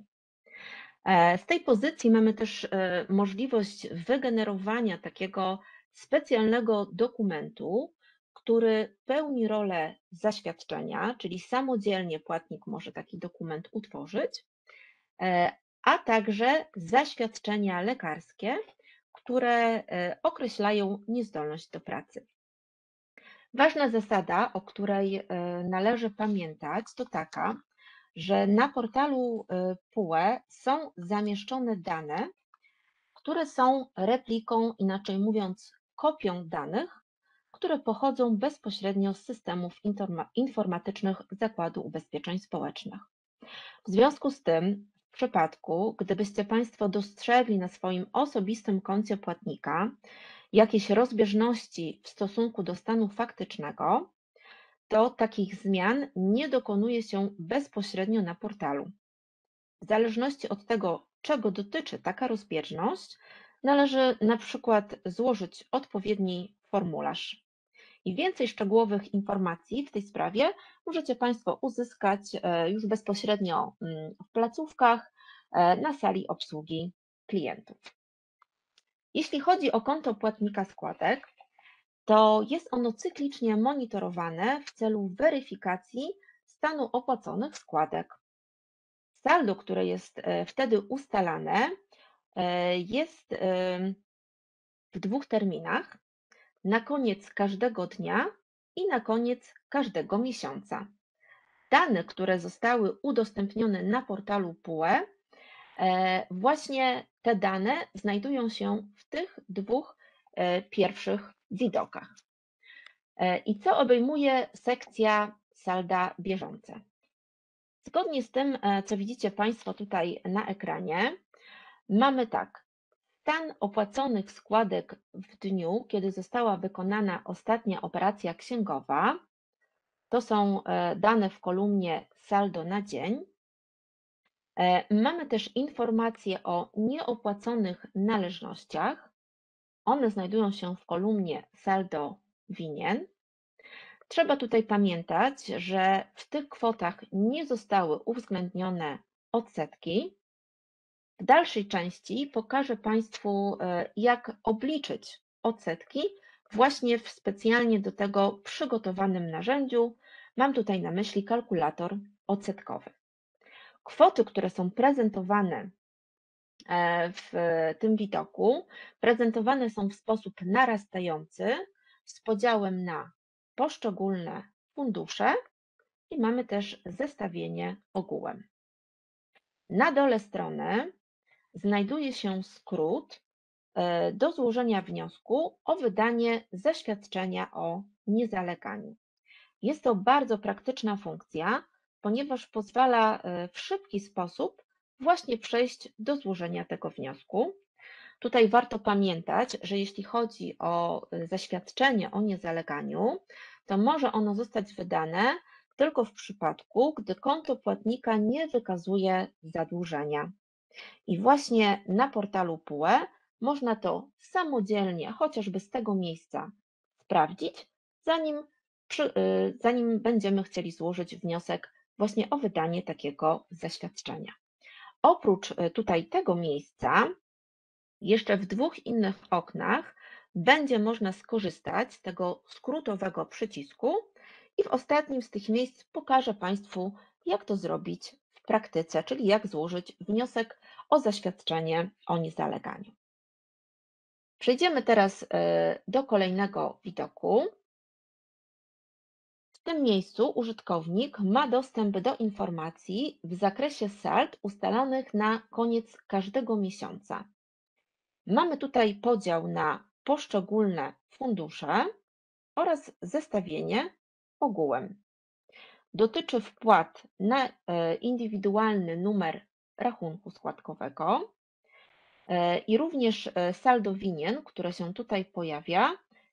E, Z tej pozycji mamy też e, możliwość wygenerowania takiego specjalnego dokumentu, który pełni rolę zaświadczenia, czyli samodzielnie płatnik może taki dokument utworzyć, e, a także zaświadczenia lekarskie, które e, określają niezdolność do pracy. Ważna zasada, o której e, należy pamiętać, to taka, że na portalu y, P U E są zamieszczone dane, które są repliką, inaczej mówiąc, kopią danych, które pochodzą bezpośrednio z systemów informa- informatycznych Zakładu Ubezpieczeń Społecznych. W związku z tym, w przypadku, gdybyście Państwo dostrzegli na swoim osobistym koncie płatnika jakieś rozbieżności w stosunku do stanu faktycznego, to takich zmian nie dokonuje się bezpośrednio na portalu. W zależności od tego, czego dotyczy taka rozbieżność, należy na przykład złożyć odpowiedni formularz. I więcej szczegółowych informacji w tej sprawie możecie Państwo uzyskać e, już bezpośrednio mm, w placówkach e, na sali obsługi klientów. Jeśli chodzi o konto płatnika składek, to jest ono cyklicznie monitorowane w celu weryfikacji stanu opłaconych składek. Saldo, które jest e, wtedy ustalane, e, jest e, w dwóch terminach: na koniec każdego dnia i na koniec każdego miesiąca. Dane, które zostały udostępnione na portalu P U E, e, właśnie te dane znajdują się w tych dwóch e, pierwszych widokach. E, I co obejmuje sekcja salda bieżące? Zgodnie z tym, e, co widzicie Państwo tutaj na ekranie, mamy tak: stan opłaconych składek w dniu, kiedy została wykonana ostatnia operacja księgowa, to są e, dane w kolumnie saldo na dzień. E, Mamy też informacje o nieopłaconych należnościach. One znajdują się w kolumnie saldo winien. Trzeba tutaj pamiętać, że w tych kwotach nie zostały uwzględnione odsetki. W dalszej części pokażę Państwu, e, jak obliczyć odsetki właśnie w specjalnie do tego przygotowanym narzędziu. Mam tutaj na myśli kalkulator odsetkowy. Kwoty, które są prezentowane e, w tym widoku, prezentowane są w sposób narastający z podziałem na poszczególne fundusze i mamy też zestawienie ogółem. Na dole strony znajduje się skrót e, do złożenia wniosku o wydanie zaświadczenia o niezaleganiu. Jest to bardzo praktyczna funkcja, ponieważ pozwala e, w szybki sposób właśnie przejść do złożenia tego wniosku. Tutaj warto pamiętać, że jeśli chodzi o e, zaświadczenie o niezaleganiu, to może ono zostać wydane tylko w przypadku, gdy konto płatnika nie wykazuje zadłużenia. I właśnie na portalu P U E można to samodzielnie, chociażby z tego miejsca, sprawdzić, zanim, przy, y, zanim będziemy chcieli złożyć wniosek właśnie o wydanie takiego zaświadczenia. Oprócz y, tutaj tego miejsca, jeszcze w dwóch innych oknach będzie można skorzystać z tego skrótowego przycisku i w ostatnim z tych miejsc pokażę Państwu, jak to zrobić w praktyce, czyli jak złożyć wniosek o zaświadczenie o niezaleganiu. Przejdziemy teraz y, do kolejnego widoku. W tym miejscu użytkownik ma dostęp do informacji w zakresie sald ustalonych na koniec każdego miesiąca. Mamy tutaj podział na poszczególne fundusze oraz zestawienie ogółem. Dotyczy wpłat na e, indywidualny numer rachunku składkowego e, i również e, saldo winien, które się tutaj pojawia,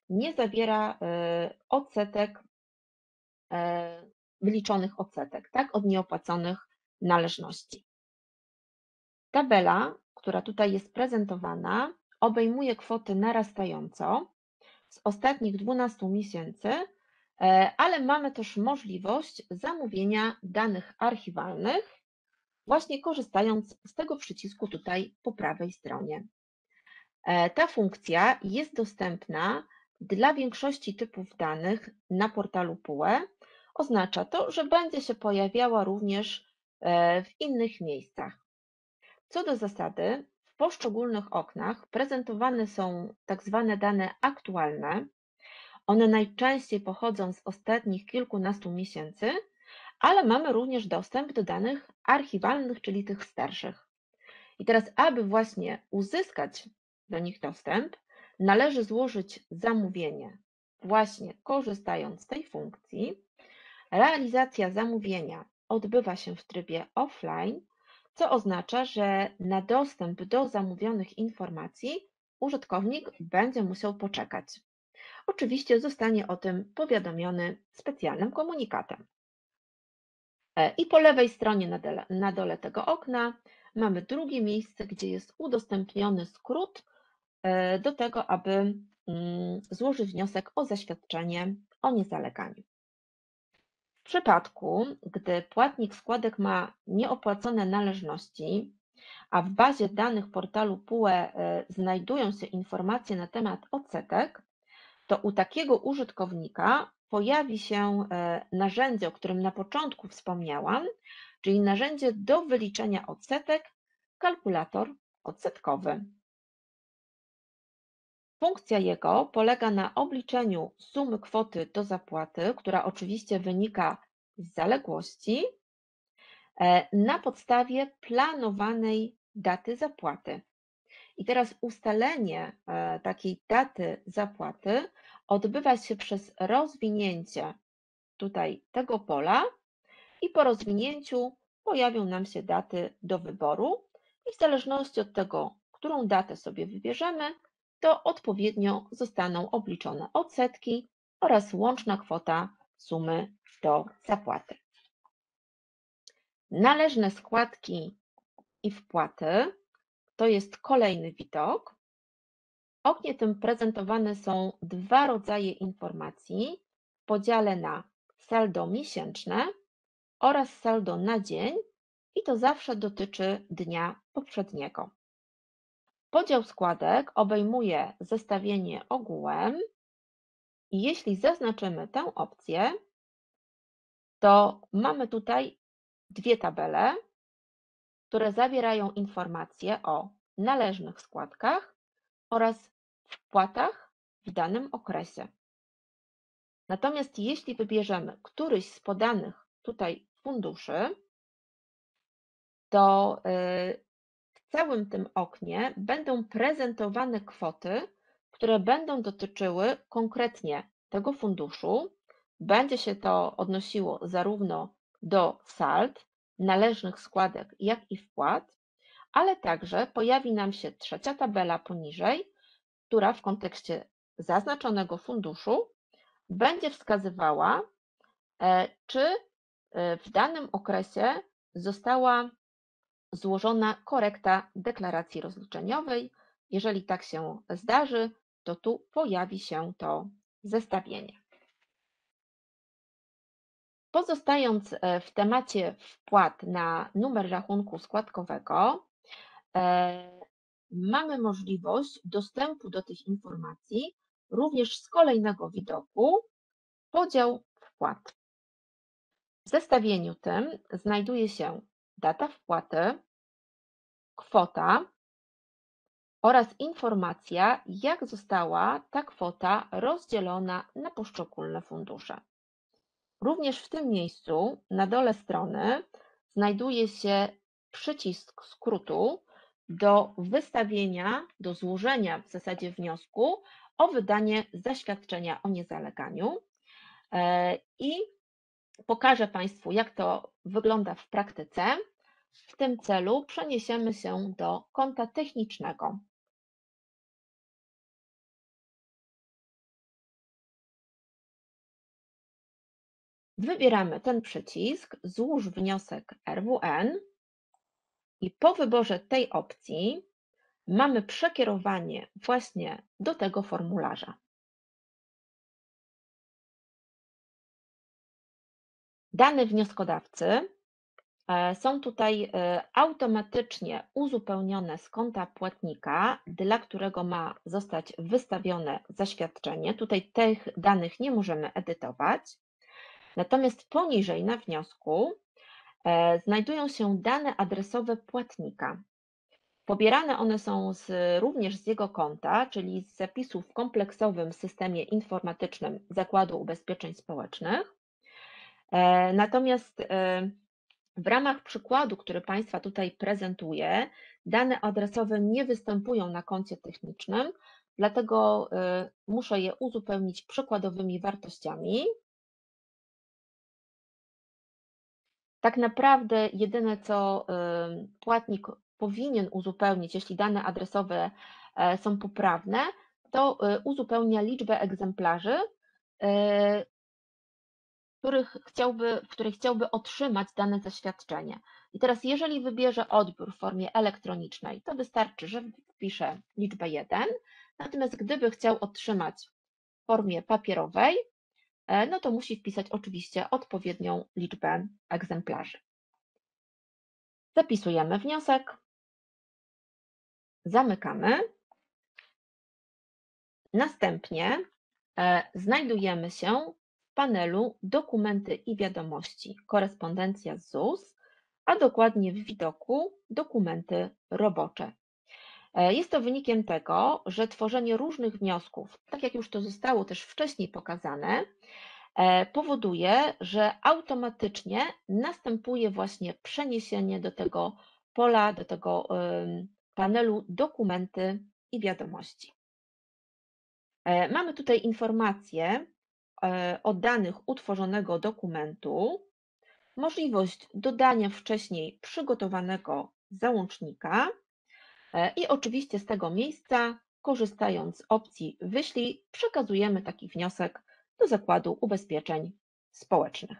nie zawiera e, odsetek, e, wyliczonych odsetek, tak, od nieopłaconych należności. Tabela, która tutaj jest prezentowana, obejmuje kwoty narastająco z ostatnich dwunastu miesięcy, e, ale mamy też możliwość zamówienia danych archiwalnych, właśnie korzystając z tego przycisku tutaj po prawej stronie. E, Ta funkcja jest dostępna dla większości typów danych na portalu P U E. Oznacza to, że będzie się pojawiała również e, w innych miejscach. Co do zasady, w poszczególnych oknach prezentowane są tak zwane dane aktualne. One najczęściej pochodzą z ostatnich kilkunastu miesięcy, ale mamy również dostęp do danych archiwalnych, czyli tych starszych. I teraz, aby właśnie uzyskać do nich dostęp, należy złożyć zamówienie, właśnie korzystając z tej funkcji. Realizacja zamówienia odbywa się w trybie offline, co oznacza, że na dostęp do zamówionych informacji użytkownik będzie musiał poczekać. Oczywiście zostanie o tym powiadomiony specjalnym komunikatem. E, I po lewej stronie na dole, na dole tego okna mamy drugie miejsce, gdzie jest udostępniony skrót e, do tego, aby mm, złożyć wniosek o zaświadczenie o niezaleganiu. W przypadku, gdy płatnik składek ma nieopłacone należności, a w bazie danych portalu P U E e, znajdują się informacje na temat odsetek, to u takiego użytkownika pojawi się e, narzędzie, o którym na początku wspomniałam, czyli narzędzie do wyliczenia odsetek, kalkulator odsetkowy. Funkcja jego polega na obliczeniu sumy kwoty do zapłaty, która oczywiście wynika z zaległości, e, na podstawie planowanej daty zapłaty. I teraz ustalenie e, takiej daty zapłaty odbywa się przez rozwinięcie tutaj tego pola i po rozwinięciu pojawią nam się daty do wyboru i w zależności od tego, którą datę sobie wybierzemy, to odpowiednio zostaną obliczone odsetki oraz łączna kwota sumy do zapłaty. Należne składki i wpłaty to jest kolejny widok. W oknie tym prezentowane są dwa rodzaje informacji w podziale na saldo miesięczne oraz saldo na dzień i to zawsze dotyczy dnia poprzedniego. Podział składek obejmuje zestawienie ogółem i jeśli zaznaczymy tę opcję, to mamy tutaj dwie tabele, które zawierają informacje o należnych składkach oraz wpłatach w danym okresie. Natomiast jeśli wybierzemy któryś z podanych tutaj funduszy, to y, w całym tym oknie będą prezentowane kwoty, które będą dotyczyły konkretnie tego funduszu. Będzie się to odnosiło zarówno do sald, należnych składek, jak i wpłat, ale także pojawi nam się trzecia tabela poniżej, która w kontekście zaznaczonego funduszu będzie wskazywała, e, czy e, w danym okresie została złożona korekta deklaracji rozliczeniowej. Jeżeli tak się zdarzy, to tu pojawi się to zestawienie. Pozostając e, w temacie wpłat na numer rachunku składkowego, e, mamy możliwość dostępu do tych informacji również z kolejnego widoku, podział wpłat. W zestawieniu tym znajduje się data wpłaty, kwota oraz informacja, jak została ta kwota rozdzielona na poszczególne fundusze. Również w tym miejscu na dole strony znajduje się przycisk skrótu do wystawienia, do złożenia w zasadzie wniosku o wydanie zaświadczenia o niezaleganiu e, i pokażę Państwu, jak to wygląda w praktyce. W tym celu przeniesiemy się do konta technicznego. Wybieramy ten przycisk, złóż wniosek R W N i po wyborze tej opcji mamy przekierowanie właśnie do tego formularza. Dane wnioskodawcy e, są tutaj e, automatycznie uzupełnione z konta płatnika, dla którego ma zostać wystawione zaświadczenie. Tutaj tych danych nie możemy edytować. Natomiast poniżej na wniosku e, znajdują się dane adresowe płatnika. Pobierane one są z, również z jego konta, czyli z zapisów w kompleksowym systemie informatycznym Zakładu Ubezpieczeń Społecznych. E, Natomiast e, w ramach przykładu, który Państwa tutaj prezentuję, dane adresowe nie występują na koncie technicznym, dlatego e, muszę je uzupełnić przykładowymi wartościami. Tak naprawdę jedyne, co y, płatnik powinien uzupełnić, jeśli dane adresowe e, są poprawne, to y, uzupełnia liczbę egzemplarzy, y, których chciałby, w których chciałby otrzymać dane zaświadczenie. I teraz, jeżeli wybierze odbiór w formie elektronicznej, to wystarczy, że wpisze liczbę jeden, natomiast gdyby chciał otrzymać w formie papierowej, e, no to musi wpisać oczywiście odpowiednią liczbę egzemplarzy. Zapisujemy wniosek, zamykamy. Następnie e, znajdujemy się w panelu Dokumenty i wiadomości, korespondencja z Z U S, a dokładnie w widoku Dokumenty robocze. E, Jest to wynikiem tego, że tworzenie różnych wniosków, tak jak już to zostało też wcześniej pokazane, e, powoduje, że automatycznie następuje właśnie przeniesienie do tego pola, do tego em, panelu Dokumenty i wiadomości. E, Mamy tutaj informacje e, o danych utworzonego dokumentu, możliwość dodania wcześniej przygotowanego załącznika e, i oczywiście z tego miejsca, korzystając z opcji Wyślij, przekazujemy taki wniosek do Zakładu Ubezpieczeń Społecznych.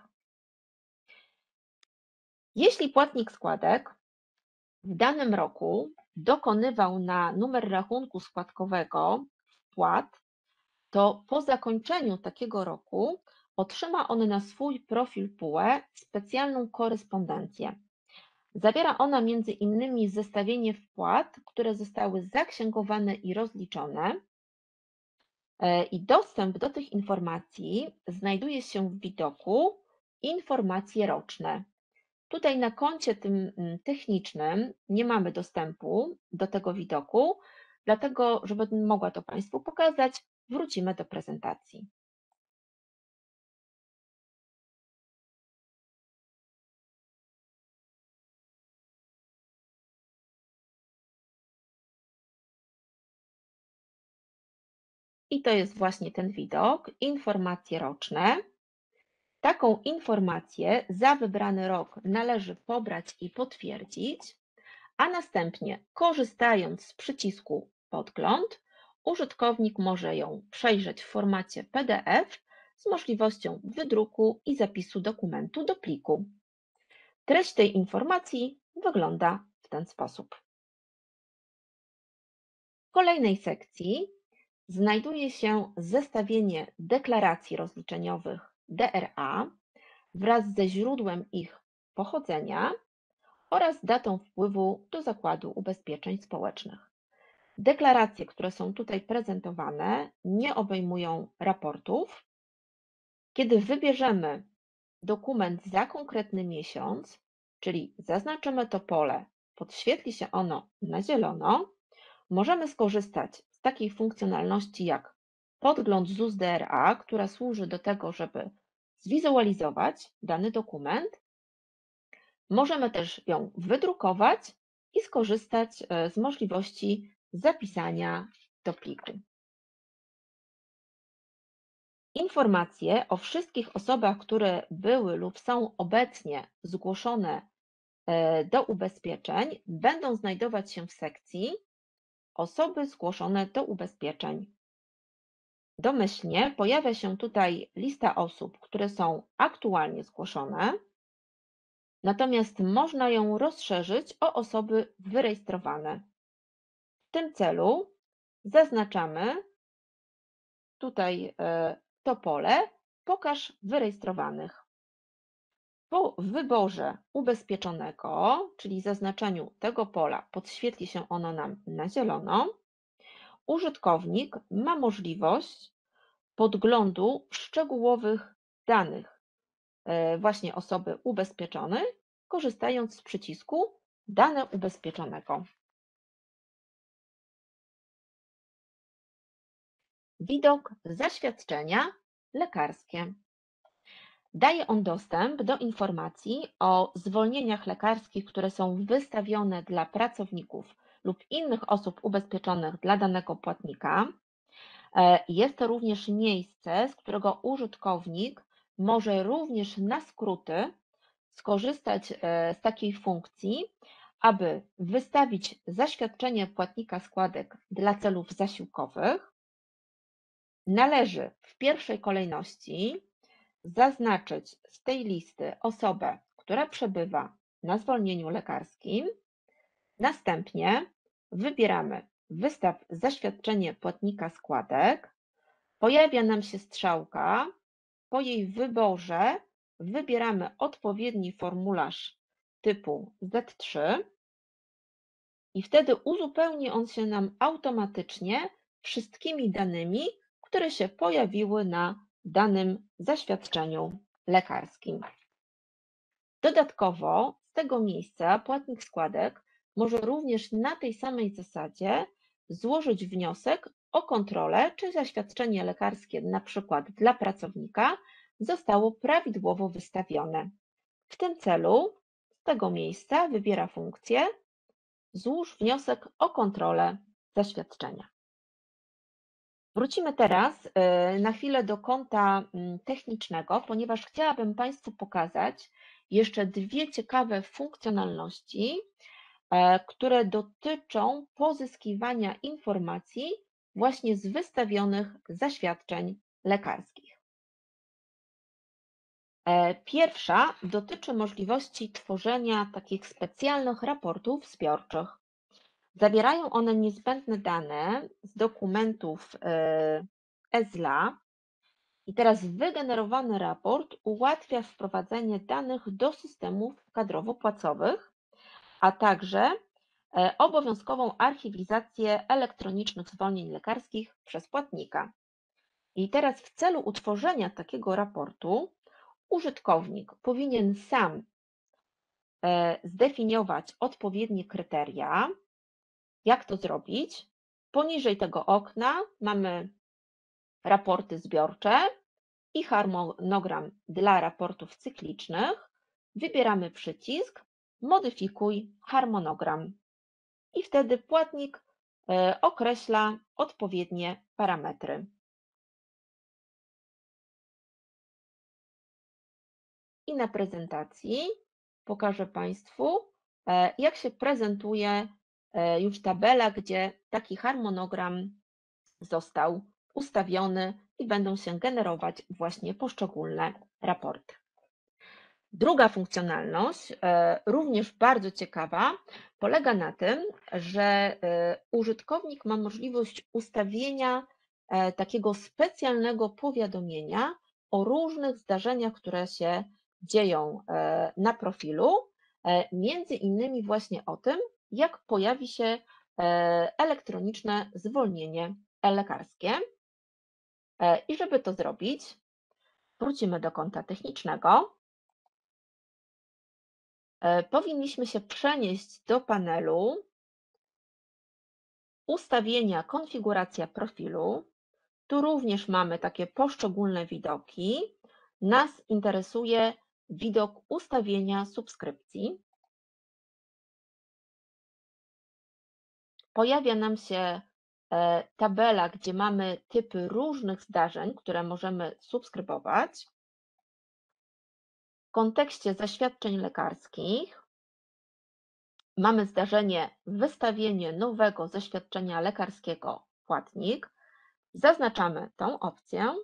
Jeśli płatnik składek w danym roku dokonywał na numer rachunku składkowego wpłat, to po zakończeniu takiego roku otrzyma on na swój profil P U E specjalną korespondencję. Zawiera ona między innymi zestawienie wpłat, które zostały zaksięgowane i rozliczone, e, i dostęp do tych informacji znajduje się w widoku Informacje roczne. Tutaj na koncie tym mm, technicznym nie mamy dostępu do tego widoku, dlatego, żeby mogła to Państwu pokazać, wrócimy do prezentacji. I to jest właśnie ten widok, informacje roczne. Taką informację za wybrany rok należy pobrać i potwierdzić, a następnie, korzystając z przycisku Podgląd, użytkownik może ją przejrzeć w formacie P D F z możliwością wydruku i zapisu dokumentu do pliku. Treść tej informacji wygląda w ten sposób. W kolejnej sekcji znajduje się zestawienie deklaracji rozliczeniowych D R A wraz ze źródłem ich pochodzenia oraz datą wpływu do Zakładu Ubezpieczeń Społecznych. Deklaracje, które są tutaj prezentowane, nie obejmują raportów. Kiedy wybierzemy dokument za konkretny miesiąc, czyli zaznaczymy to pole, podświetli się ono na zielono, możemy skorzystać z takiej funkcjonalności jak podgląd Z U S D R A, która służy do tego, żeby zwizualizować dany dokument. Możemy też ją wydrukować i skorzystać z możliwości zapisania do pliku. Informacje o wszystkich osobach, które były lub są obecnie zgłoszone do ubezpieczeń, będą znajdować się w sekcji Osoby zgłoszone do ubezpieczeń. Domyślnie pojawia się tutaj lista osób, które są aktualnie zgłoszone, natomiast można ją rozszerzyć o osoby wyrejestrowane. W tym celu zaznaczamy tutaj e, to pole Pokaż wyrejestrowanych. Po wyborze ubezpieczonego, czyli zaznaczeniu tego pola, podświetli się ono nam na zielono, użytkownik ma możliwość podglądu szczegółowych danych e, właśnie osoby ubezpieczonej, korzystając z przycisku Dane ubezpieczonego. Widok Zaświadczenia lekarskie. Daje on dostęp do informacji o zwolnieniach lekarskich, które są wystawione dla pracowników lub innych osób ubezpieczonych dla danego płatnika. E, Jest to również miejsce, z którego użytkownik może również na skróty skorzystać e, z takiej funkcji, aby wystawić zaświadczenie płatnika składek dla celów zasiłkowych. Należy w pierwszej kolejności zaznaczyć z tej listy osobę, która przebywa na zwolnieniu lekarskim. Następnie wybieramy Wystaw zaświadczenie płatnika składek. Pojawia nam się strzałka. Po jej wyborze wybieramy odpowiedni formularz typu Z trzy i wtedy uzupełni on się nam automatycznie wszystkimi danymi, które się pojawiły na danym zaświadczeniu lekarskim. Dodatkowo z tego miejsca płatnik składek może również na tej samej zasadzie złożyć wniosek o kontrolę, czy zaświadczenie lekarskie, na przykład dla pracownika, zostało prawidłowo wystawione. W tym celu z tego miejsca wybiera funkcję Złóż wniosek o kontrolę zaświadczenia. Wrócimy teraz na chwilę do konta technicznego, ponieważ chciałabym Państwu pokazać jeszcze dwie ciekawe funkcjonalności, które dotyczą pozyskiwania informacji właśnie z wystawionych zaświadczeń lekarskich. Pierwsza dotyczy możliwości tworzenia takich specjalnych raportów zbiorczych. Zawierają one niezbędne dane z dokumentów E S L A i teraz wygenerowany raport ułatwia wprowadzenie danych do systemów kadrowo-płacowych, a także obowiązkową archiwizację elektronicznych zwolnień lekarskich przez płatnika. I teraz w celu utworzenia takiego raportu użytkownik powinien sam zdefiniować odpowiednie kryteria. Jak to zrobić? Poniżej tego okna mamy raporty zbiorcze i harmonogram dla raportów cyklicznych. Wybieramy przycisk Modyfikuj harmonogram i wtedy płatnik określa odpowiednie parametry. I na prezentacji pokażę Państwu, jak się prezentuje już tabela, gdzie taki harmonogram został ustawiony i będą się generować właśnie poszczególne raporty. Druga funkcjonalność, również bardzo ciekawa, polega na tym, że użytkownik ma możliwość ustawienia takiego specjalnego powiadomienia o różnych zdarzeniach, które się dzieją na profilu, między innymi właśnie o tym, jak pojawi się elektroniczne zwolnienie lekarskie. I żeby to zrobić, wrócimy do konta technicznego. Powinniśmy się przenieść do panelu Ustawienia, konfiguracja profilu. Tu również mamy takie poszczególne widoki. Nas interesuje widok ustawienia subskrypcji. Pojawia nam się tabela, gdzie mamy typy różnych zdarzeń, które możemy subskrybować. W kontekście zaświadczeń lekarskich mamy zdarzenie wystawienie nowego zaświadczenia lekarskiego płatnik. Zaznaczamy tą opcję,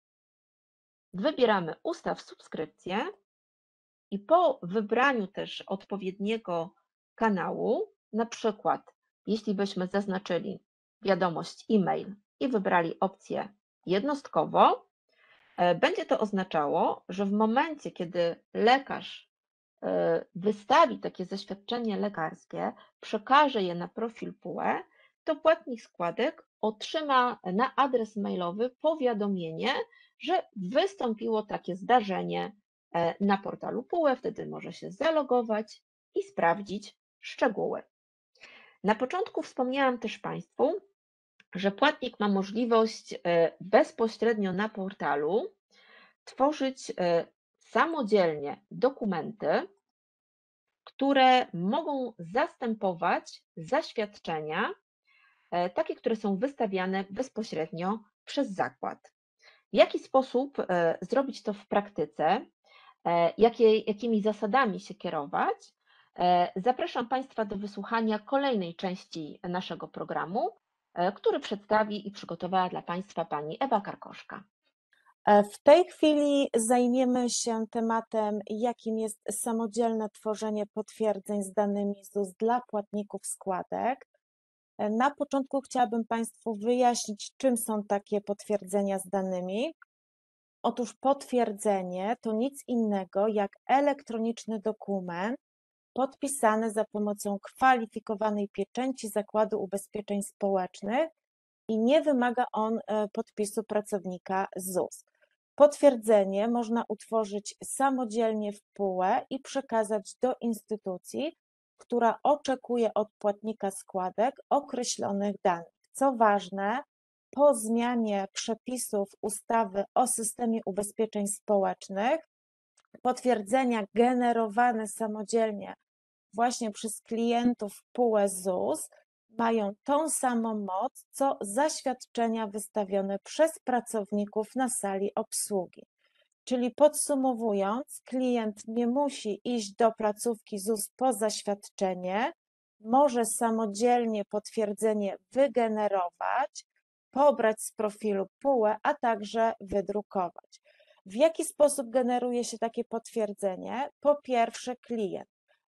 wybieramy Ustaw subskrypcję i po wybraniu też odpowiedniego kanału, na przykład jeśli byśmy zaznaczyli wiadomość e-mail i wybrali opcję jednostkowo, e, będzie to oznaczało, że w momencie, kiedy lekarz e, wystawi takie zaświadczenie lekarskie, przekaże je na profil P U E, to płatnik składek otrzyma na adres mailowy powiadomienie, że wystąpiło takie zdarzenie e, na portalu P U E, wtedy może się zalogować i sprawdzić szczegóły. Na początku wspomniałam też Państwu, że płatnik ma możliwość e, bezpośrednio na portalu tworzyć e, samodzielnie dokumenty, które mogą zastępować zaświadczenia, e, takie, które są wystawiane bezpośrednio przez zakład. W jaki sposób e, zrobić to w praktyce, e, jakie, jakimi zasadami się kierować? E, Zapraszam Państwa do wysłuchania kolejnej części naszego programu, e, który przedstawi i przygotowała dla Państwa pani Ewa Karkoszka. W tej chwili zajmiemy się tematem, jakim jest samodzielne tworzenie potwierdzeń z danymi Z U S dla płatników składek. Na początku chciałabym Państwu wyjaśnić, czym są takie potwierdzenia z danymi. Otóż potwierdzenie to nic innego jak elektroniczny dokument podpisany za pomocą kwalifikowanej pieczęci Zakładu Ubezpieczeń Społecznych i nie wymaga on podpisu pracownika Z U S. Potwierdzenie można utworzyć samodzielnie w P U E i przekazać do instytucji, która oczekuje od płatnika składek określonych danych. Co ważne, po zmianie przepisów ustawy o systemie ubezpieczeń społecznych, potwierdzenia generowane samodzielnie właśnie przez klientów P U E Z U S mają tą samą moc, co zaświadczenia wystawione przez pracowników na sali obsługi. Czyli podsumowując, klient nie musi iść do placówki Z U S po zaświadczenie, może samodzielnie potwierdzenie wygenerować, pobrać z profilu P U E, a także wydrukować. W jaki sposób generuje się takie potwierdzenie? Po pierwsze, klient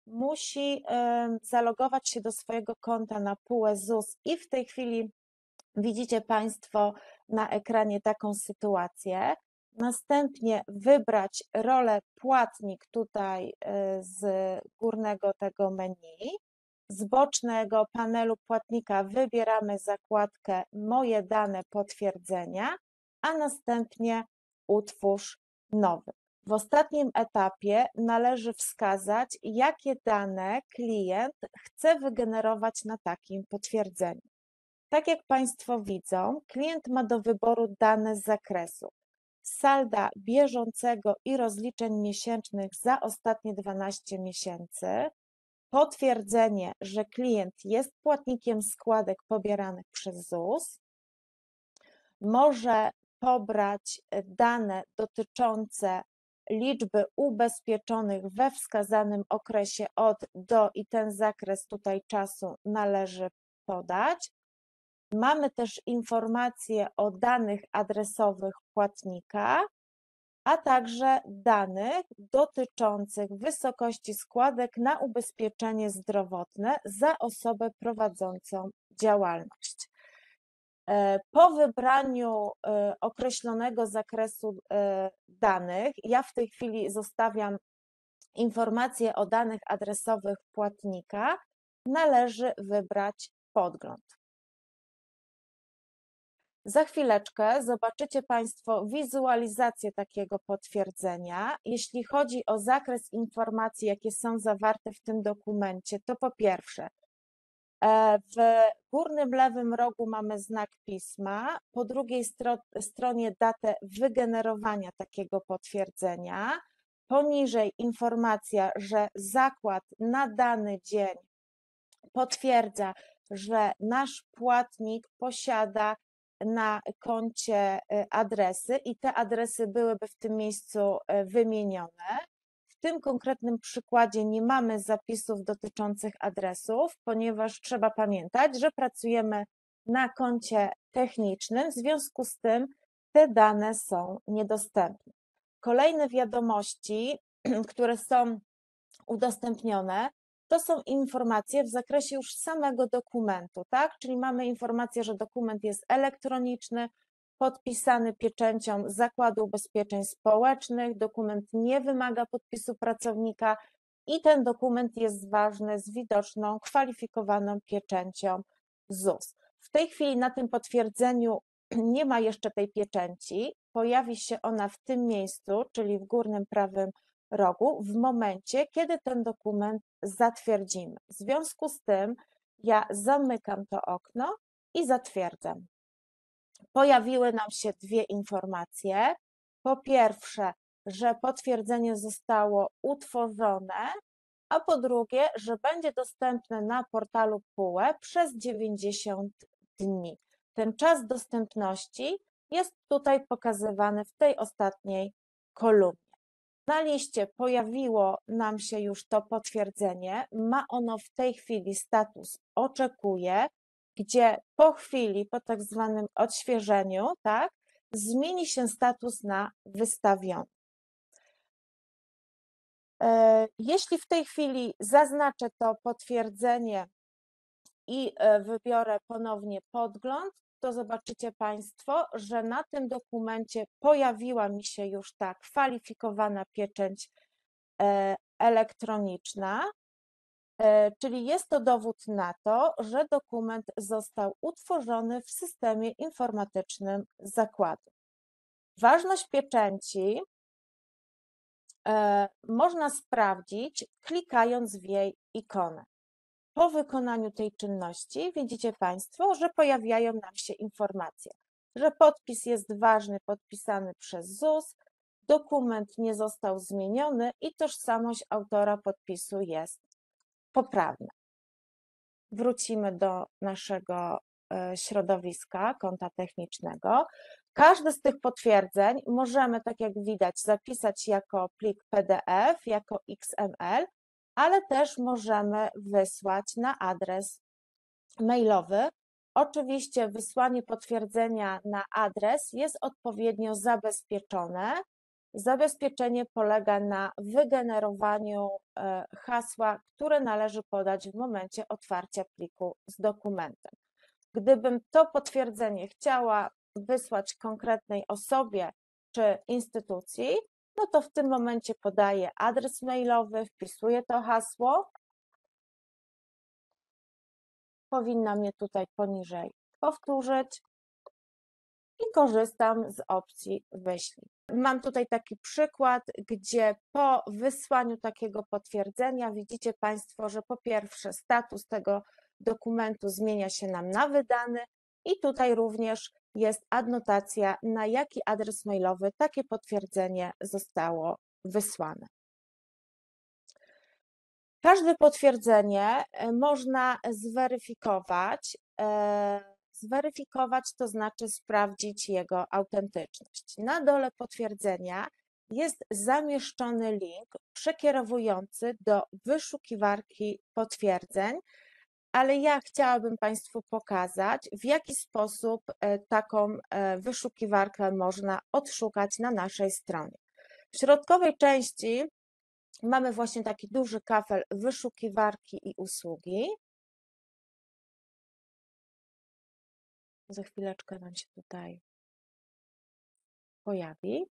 musi zalogować się do swojego konta na P U E Z U S i w tej chwili widzicie Państwo na ekranie taką sytuację. Następnie wybrać rolę płatnik tutaj z górnego tego menu. Z bocznego panelu płatnika wybieramy zakładkę Moje dane potwierdzenia, a następnie Utwórz nowy. W ostatnim etapie należy wskazać, jakie dane klient chce wygenerować na takim potwierdzeniu. Tak jak Państwo widzą, klient ma do wyboru dane z zakresu salda bieżącego i rozliczeń miesięcznych za ostatnie dwanaście miesięcy, potwierdzenie, że klient jest płatnikiem składek pobieranych przez Z U S, może pobrać dane dotyczące liczby ubezpieczonych we wskazanym okresie od do i ten zakres tutaj czasu należy podać. Mamy też informacje o danych adresowych płatnika, a także danych dotyczących wysokości składek na ubezpieczenie zdrowotne za osobę prowadzącą działalność. Po wybraniu określonego zakresu danych, ja w tej chwili zostawiam informacje o danych adresowych płatnika, należy wybrać podgląd. Za chwileczkę zobaczycie Państwo wizualizację takiego potwierdzenia. Jeśli chodzi o zakres informacji, jakie są zawarte w tym dokumencie, to po pierwsze, w górnym lewym rogu mamy znak pisma, po drugiej stro stronie datę wygenerowania takiego potwierdzenia, poniżej informacja, że zakład na dany dzień potwierdza, że nasz płatnik posiada na koncie adresy i te adresy byłyby w tym miejscu wymienione. W tym konkretnym przykładzie nie mamy zapisów dotyczących adresów, ponieważ trzeba pamiętać, że pracujemy na koncie technicznym, w związku z tym te dane są niedostępne. Kolejne wiadomości, które są udostępnione, to są informacje w zakresie już samego dokumentu, tak? Czyli mamy informację, że dokument jest elektroniczny, podpisany pieczęcią Zakładu Ubezpieczeń Społecznych, dokument nie wymaga podpisu pracownika i ten dokument jest ważny z widoczną, kwalifikowaną pieczęcią Z U S. W tej chwili na tym potwierdzeniu nie ma jeszcze tej pieczęci, pojawi się ona w tym miejscu, czyli w górnym prawym rogu, w momencie, kiedy ten dokument zatwierdzimy. W związku z tym ja zamykam to okno i zatwierdzam. Pojawiły nam się dwie informacje. Po pierwsze, że potwierdzenie zostało utworzone, a po drugie, że będzie dostępne na portalu P U E przez dziewięćdziesiąt dni. Ten czas dostępności jest tutaj pokazywany w tej ostatniej kolumnie. Na liście pojawiło nam się już to potwierdzenie. Ma ono w tej chwili status oczekuje, gdzie po chwili, po tak zwanym odświeżeniu, tak, zmieni się status na wystawiony. Jeśli w tej chwili zaznaczę to potwierdzenie i wybiorę ponownie podgląd, to zobaczycie Państwo, że na tym dokumencie pojawiła mi się już ta kwalifikowana pieczęć elektroniczna, czyli jest to dowód na to, że dokument został utworzony w systemie informatycznym zakładu. Ważność pieczęci można sprawdzić, klikając w jej ikonę. Po wykonaniu tej czynności widzicie Państwo, że pojawiają nam się informacje, że podpis jest ważny, podpisany przez Z U S, dokument nie został zmieniony i tożsamość autora podpisu jest poprawna. Wrócimy do naszego środowiska konta technicznego. Każde z tych potwierdzeń możemy, tak jak widać, zapisać jako plik P D F, jako X M L, ale też możemy wysłać na adres mailowy. Oczywiście wysłanie potwierdzenia na adres jest odpowiednio zabezpieczone. Zabezpieczenie polega na wygenerowaniu hasła, które należy podać w momencie otwarcia pliku z dokumentem. Gdybym to potwierdzenie chciała wysłać konkretnej osobie czy instytucji, no to w tym momencie podaję adres mailowy, wpisuję to hasło. Powinna mnie tutaj poniżej powtórzyć i korzystam z opcji wyślij. Mam tutaj taki przykład, gdzie po wysłaniu takiego potwierdzenia widzicie Państwo, że po pierwsze status tego dokumentu zmienia się nam na wydany i tutaj również jest adnotacja, na jaki adres mailowy takie potwierdzenie zostało wysłane. Każde potwierdzenie można zweryfikować. Zweryfikować to znaczy sprawdzić jego autentyczność. Na dole potwierdzenia jest zamieszczony link przekierowujący do wyszukiwarki potwierdzeń, ale ja chciałabym Państwu pokazać, w jaki sposób taką wyszukiwarkę można odszukać na naszej stronie. W środkowej części mamy właśnie taki duży kafel wyszukiwarki i usługi. Za chwileczkę nam się tutaj pojawi.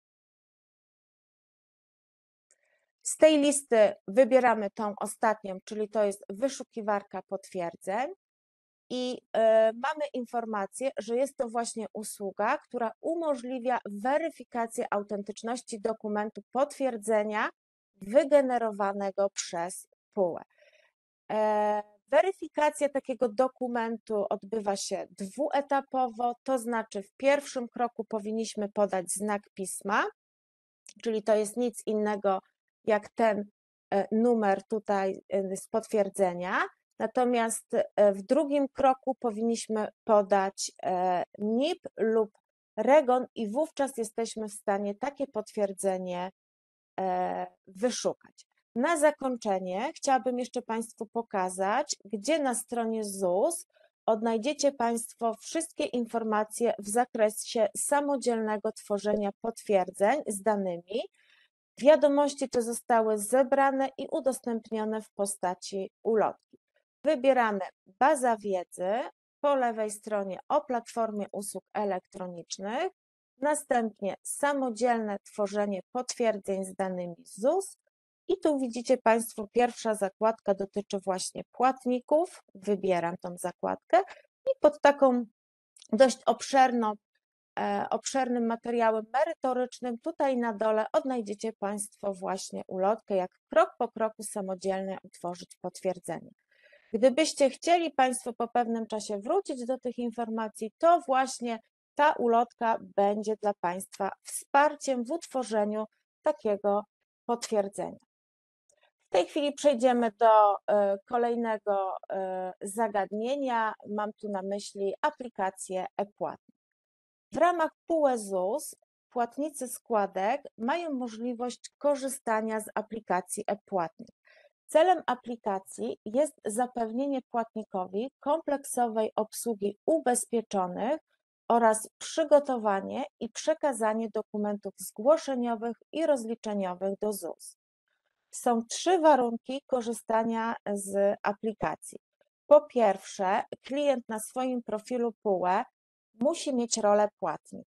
Z tej listy wybieramy tą ostatnią, czyli to jest wyszukiwarka potwierdzeń i y, mamy informację, że jest to właśnie usługa, która umożliwia weryfikację autentyczności dokumentu potwierdzenia wygenerowanego przez P U E. E, Weryfikacja takiego dokumentu odbywa się dwuetapowo, to znaczy w pierwszym kroku powinniśmy podać znak pisma, czyli to jest nic innego jak ten numer tutaj z potwierdzenia, natomiast w drugim kroku powinniśmy podać N I P lub REGON i wówczas jesteśmy w stanie takie potwierdzenie wyszukać. Na zakończenie chciałabym jeszcze Państwu pokazać, gdzie na stronie Z U S odnajdziecie Państwo wszystkie informacje w zakresie samodzielnego tworzenia potwierdzeń z danymi. Wiadomości te zostały zebrane i udostępnione w postaci ulotki. Wybieramy baza wiedzy, po lewej stronie o platformie usług elektronicznych, następnie samodzielne tworzenie potwierdzeń z danymi Z U S i tu widzicie Państwo, pierwsza zakładka dotyczy właśnie płatników, wybieram tą zakładkę i pod taką dość obszerną, e, obszernym materiałem merytorycznym tutaj na dole odnajdziecie Państwo właśnie ulotkę, jak krok po kroku samodzielnie utworzyć potwierdzenie. Gdybyście chcieli Państwo po pewnym czasie wrócić do tych informacji, to właśnie ta ulotka będzie dla Państwa wsparciem w utworzeniu takiego potwierdzenia. W tej chwili przejdziemy do e, kolejnego e, zagadnienia. Mam tu na myśli aplikację e-płatnik. W ramach P U E Z U S płatnicy składek mają możliwość korzystania z aplikacji e-płatnik. Celem aplikacji jest zapewnienie płatnikowi kompleksowej obsługi ubezpieczonych oraz przygotowanie i przekazanie dokumentów zgłoszeniowych i rozliczeniowych do Z U S. Są trzy warunki korzystania z aplikacji. Po pierwsze, klient na swoim profilu P U E musi mieć rolę płatnik.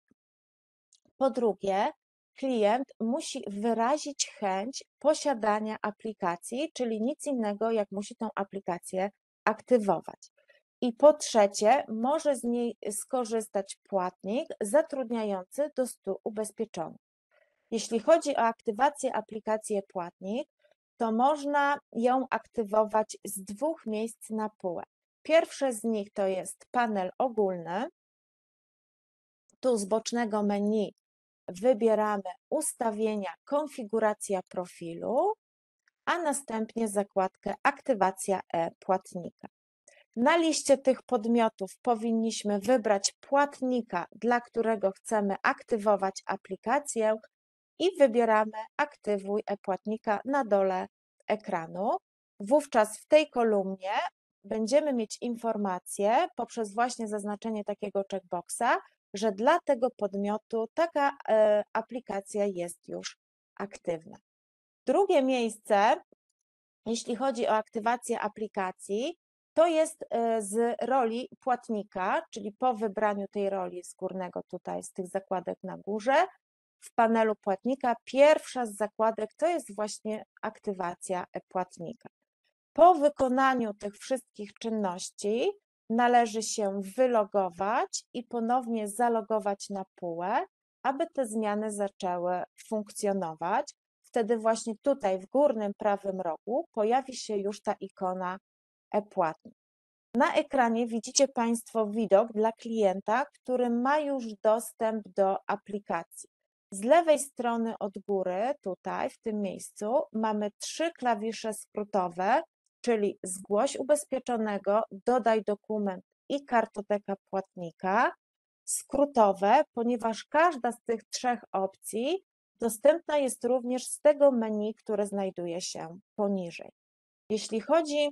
Po drugie, klient musi wyrazić chęć posiadania aplikacji, czyli nic innego, jak musi tą aplikację aktywować. I po trzecie, może z niej skorzystać płatnik zatrudniający do stu ubezpieczonych. Jeśli chodzi o aktywację aplikacji e-płatnik, to można ją aktywować z dwóch miejsc na P U E. Pierwsze z nich to jest panel ogólny. Tu z bocznego menu wybieramy ustawienia, konfiguracja profilu, a następnie zakładkę aktywacja e-płatnika. Na liście tych podmiotów powinniśmy wybrać płatnika, dla którego chcemy aktywować aplikację i wybieramy aktywuj e-płatnika na dole ekranu. Wówczas w tej kolumnie będziemy mieć informację poprzez właśnie zaznaczenie takiego checkboxa, że dla tego podmiotu taka e, aplikacja jest już aktywna. Drugie miejsce, jeśli chodzi o aktywację aplikacji, to jest e, z roli płatnika, czyli po wybraniu tej roli z górnego tutaj, z tych zakładek na górze, w panelu płatnika pierwsza z zakładek to jest właśnie aktywacja e-płatnika. Po wykonaniu tych wszystkich czynności należy się wylogować i ponownie zalogować na P U E, aby te zmiany zaczęły funkcjonować. Wtedy właśnie tutaj w górnym prawym rogu pojawi się już ta ikona e-płatnik. Na ekranie widzicie Państwo widok dla klienta, który ma już dostęp do aplikacji. Z lewej strony od góry, tutaj w tym miejscu, mamy trzy klawisze skrótowe, czyli zgłoś ubezpieczonego, dodaj dokument i kartoteka płatnika. Skrótowe, ponieważ każda z tych trzech opcji dostępna jest również z tego menu, które znajduje się poniżej. Jeśli chodzi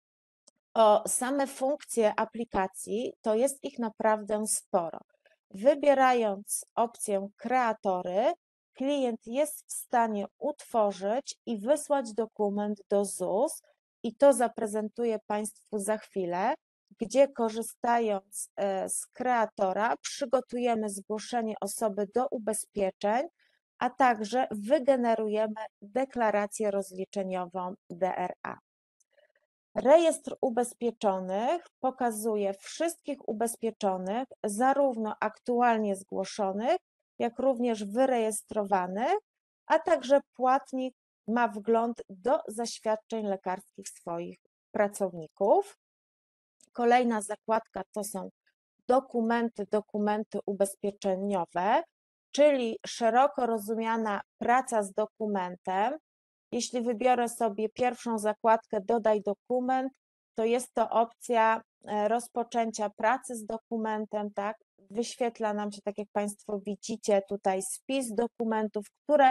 o same funkcje aplikacji, to jest ich naprawdę sporo. Wybierając opcję kreatory, klient jest w stanie utworzyć i wysłać dokument do Z U S i to zaprezentuję Państwu za chwilę, gdzie korzystając z kreatora przygotujemy zgłoszenie osoby do ubezpieczeń, a także wygenerujemy deklarację rozliczeniową D R A. Rejestr ubezpieczonych pokazuje wszystkich ubezpieczonych, zarówno aktualnie zgłoszonych, jak również wyrejestrowanych, a także płatnik ma wgląd do zaświadczeń lekarskich swoich pracowników. Kolejna zakładka to są dokumenty, dokumenty ubezpieczeniowe, czyli szeroko rozumiana praca z dokumentem. Jeśli wybiorę sobie pierwszą zakładkę dodaj dokument, to jest to opcja rozpoczęcia pracy z dokumentem, tak? Wyświetla nam się, tak jak Państwo widzicie, tutaj spis dokumentów, które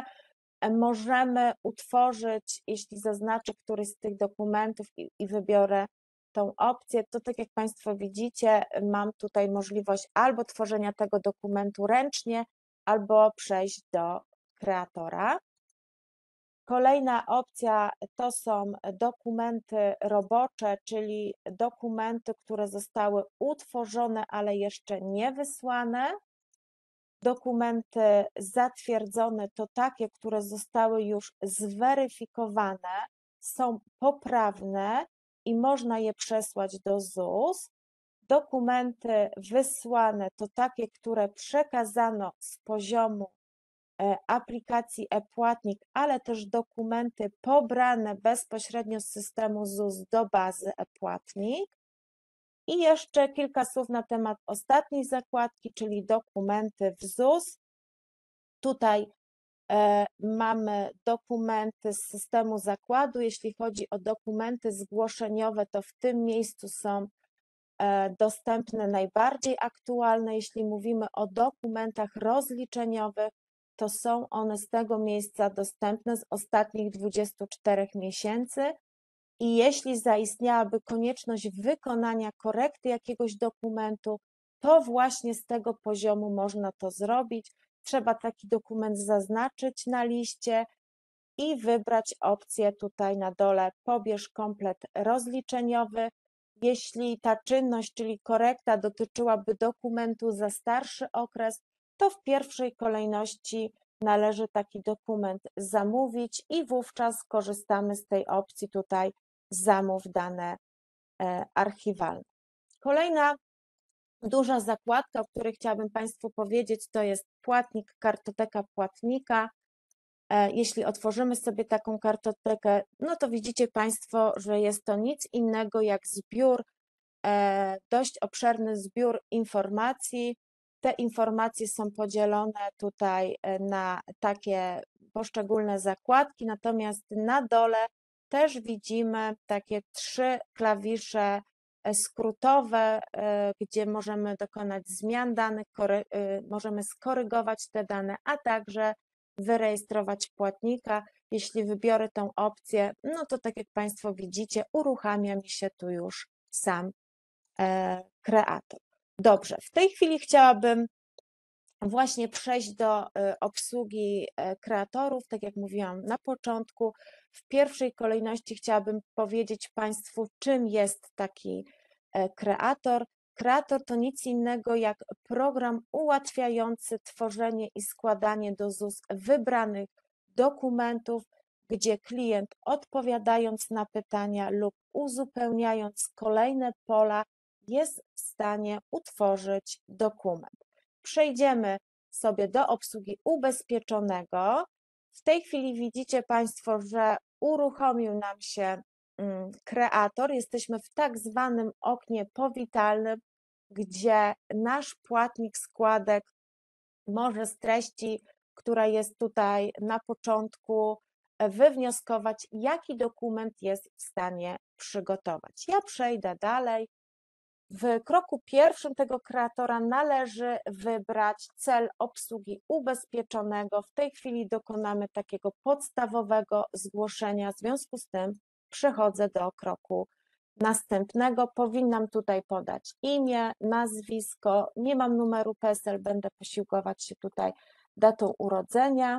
możemy utworzyć, jeśli zaznaczę któryś z tych dokumentów i, i wybiorę tą opcję, to tak jak Państwo widzicie, mam tutaj możliwość albo tworzenia tego dokumentu ręcznie, albo przejść do kreatora. Kolejna opcja to są dokumenty robocze, czyli dokumenty, które zostały utworzone, ale jeszcze nie wysłane. Dokumenty zatwierdzone to takie, które zostały już zweryfikowane, są poprawne i można je przesłać do Z U S. Dokumenty wysłane to takie, które przekazano z poziomu e, aplikacji e-Płatnik, ale też dokumenty pobrane bezpośrednio z systemu Z U S do bazy e-Płatnik. I jeszcze kilka słów na temat ostatniej zakładki, czyli dokumenty w Z U S. Tutaj e, mamy dokumenty z systemu zakładu. Jeśli chodzi o dokumenty zgłoszeniowe, to w tym miejscu są e, dostępne najbardziej aktualne. Jeśli mówimy o dokumentach rozliczeniowych, to są one z tego miejsca dostępne z ostatnich dwudziestu czterech miesięcy. I jeśli zaistniałaby konieczność wykonania korekty jakiegoś dokumentu, to właśnie z tego poziomu można to zrobić. Trzeba taki dokument zaznaczyć na liście i wybrać opcję tutaj na dole pobierz komplet rozliczeniowy. Jeśli ta czynność, czyli korekta, dotyczyłaby dokumentu za starszy okres, to w pierwszej kolejności należy taki dokument zamówić i wówczas korzystamy z tej opcji tutaj zamów dane archiwalne. Kolejna duża zakładka, o której chciałabym Państwu powiedzieć, to jest płatnik, kartoteka płatnika. Jeśli otworzymy sobie taką kartotekę, no to widzicie Państwo, że jest to nic innego jak zbiór, dość obszerny zbiór informacji. Te informacje są podzielone tutaj na takie poszczególne zakładki, natomiast na dole też widzimy takie trzy klawisze skrótowe, gdzie możemy dokonać zmian danych, możemy skorygować te dane, a także wyrejestrować płatnika. Jeśli wybiorę tę opcję, no to tak jak Państwo widzicie, uruchamia mi się tu już sam kreator. Dobrze, w tej chwili chciałabym właśnie przejść do obsługi kreatorów. Tak jak mówiłam na początku, w pierwszej kolejności chciałabym powiedzieć Państwu, czym jest taki kreator. Kreator to nic innego jak program ułatwiający tworzenie i składanie do Z U S wybranych dokumentów, gdzie klient, odpowiadając na pytania lub uzupełniając kolejne pola, jest w stanie utworzyć dokument. Przejdziemy sobie do obsługi ubezpieczonego. W tej chwili widzicie Państwo, że uruchomił nam się kreator. Jesteśmy w tak zwanym oknie powitalnym, gdzie nasz płatnik składek może z treści, która jest tutaj na początku, wywnioskować, jaki dokument jest w stanie przygotować. Ja przejdę dalej. W kroku pierwszym tego kreatora należy wybrać cel obsługi ubezpieczonego. W tej chwili dokonamy takiego podstawowego zgłoszenia, w związku z tym przechodzę do kroku następnego. Powinnam tutaj podać imię, nazwisko, nie mam numeru P E S E L, będę posiłkować się tutaj datą urodzenia.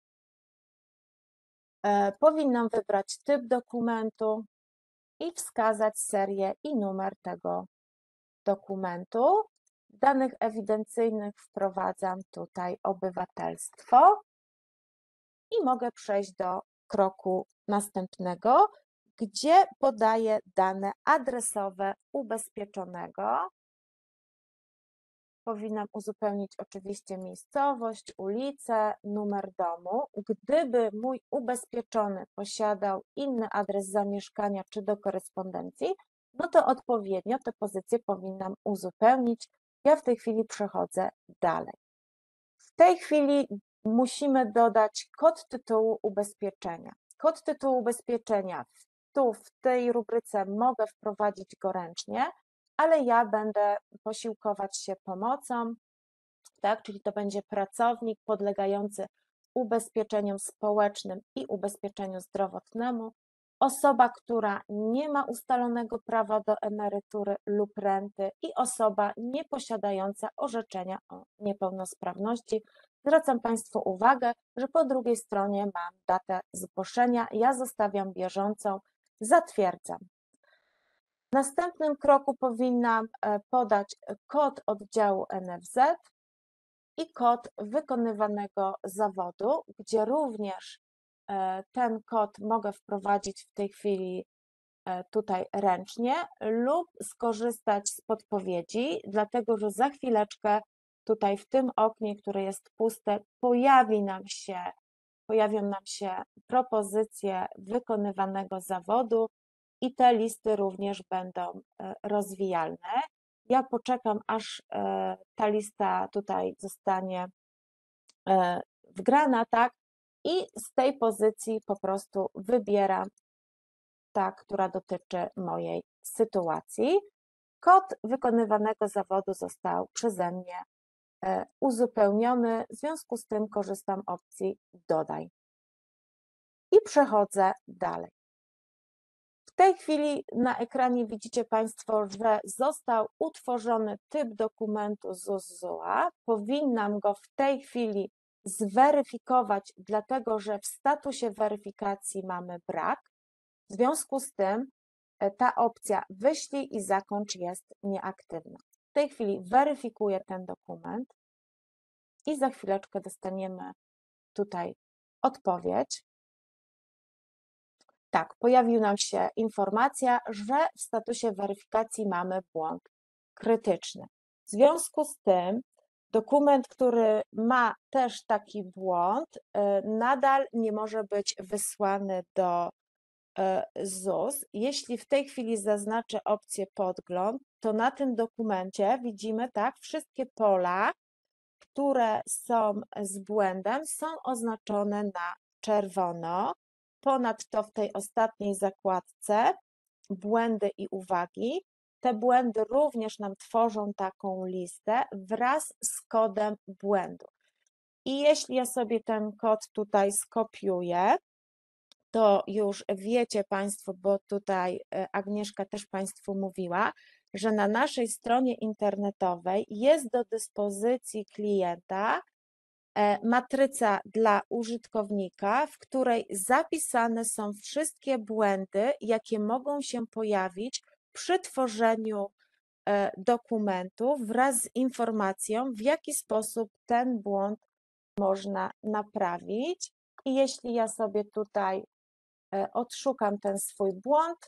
Powinnam wybrać typ dokumentu i wskazać serię i numer tego dokumentu. W danych ewidencyjnych wprowadzam tutaj obywatelstwo i mogę przejść do kroku następnego, gdzie podaję dane adresowe ubezpieczonego. Powinnam uzupełnić oczywiście miejscowość, ulicę, numer domu. Gdyby mój ubezpieczony posiadał inny adres zamieszkania czy do korespondencji, no to odpowiednio te pozycje powinnam uzupełnić. Ja w tej chwili przechodzę dalej. W tej chwili musimy dodać kod tytułu ubezpieczenia. Kod tytułu ubezpieczenia tu w tej rubryce mogę wprowadzić go ręcznie, ale ja będę posiłkować się pomocą, tak? Czyli to będzie pracownik podlegający ubezpieczeniom społecznym i ubezpieczeniu zdrowotnemu. osoba, która nie ma ustalonego prawa do emerytury lub renty i osoba nieposiadająca orzeczenia o niepełnosprawności. Zwracam Państwu uwagę, że po drugiej stronie mam datę zgłoszenia. Ja zostawiam bieżącą, zatwierdzam. W następnym kroku powinnam e, podać kod oddziału N F Z i kod wykonywanego zawodu, gdzie również e, ten kod mogę wprowadzić w tej chwili e, tutaj ręcznie lub skorzystać z podpowiedzi, dlatego że za chwileczkę tutaj w tym oknie, które jest puste, pojawi nam się, pojawią nam się propozycje wykonywanego zawodu i te listy również będą e, rozwijalne. Ja poczekam, aż e, ta lista tutaj zostanie e, wgrana, tak? I z tej pozycji po prostu wybieram ta, która dotyczy mojej sytuacji. Kod wykonywanego zawodu został przeze mnie e, uzupełniony, w związku z tym korzystam opcji dodaj i przechodzę dalej. W tej chwili na ekranie widzicie Państwo, że został utworzony typ dokumentu Z U S Z U A. Powinnam go w tej chwili zweryfikować, dlatego że w statusie weryfikacji mamy brak. W związku z tym e, ta opcja wyślij i zakończ jest nieaktywna. W tej chwili weryfikuję ten dokument i za chwileczkę dostaniemy tutaj odpowiedź. Tak, pojawiła nam się informacja, że w statusie weryfikacji mamy błąd krytyczny. W związku z tym dokument, który ma też taki błąd, y, nadal nie może być wysłany do y, Z U S. Jeśli w tej chwili zaznaczę opcję podgląd, to na tym dokumencie widzimy tak, wszystkie pola, które są z błędem, są oznaczone na czerwono. Ponadto w tej ostatniej zakładce błędy i uwagi. Te błędy również nam tworzą taką listę wraz z kodem błędu. I jeśli ja sobie ten kod tutaj skopiuję, to już wiecie Państwo, bo tutaj Agnieszka też Państwu mówiła, że na naszej stronie internetowej jest do dyspozycji klienta matryca dla użytkownika, w której zapisane są wszystkie błędy, jakie mogą się pojawić przy tworzeniu dokumentu wraz z informacją, w jaki sposób ten błąd można naprawić. I jeśli ja sobie tutaj odszukam ten swój błąd,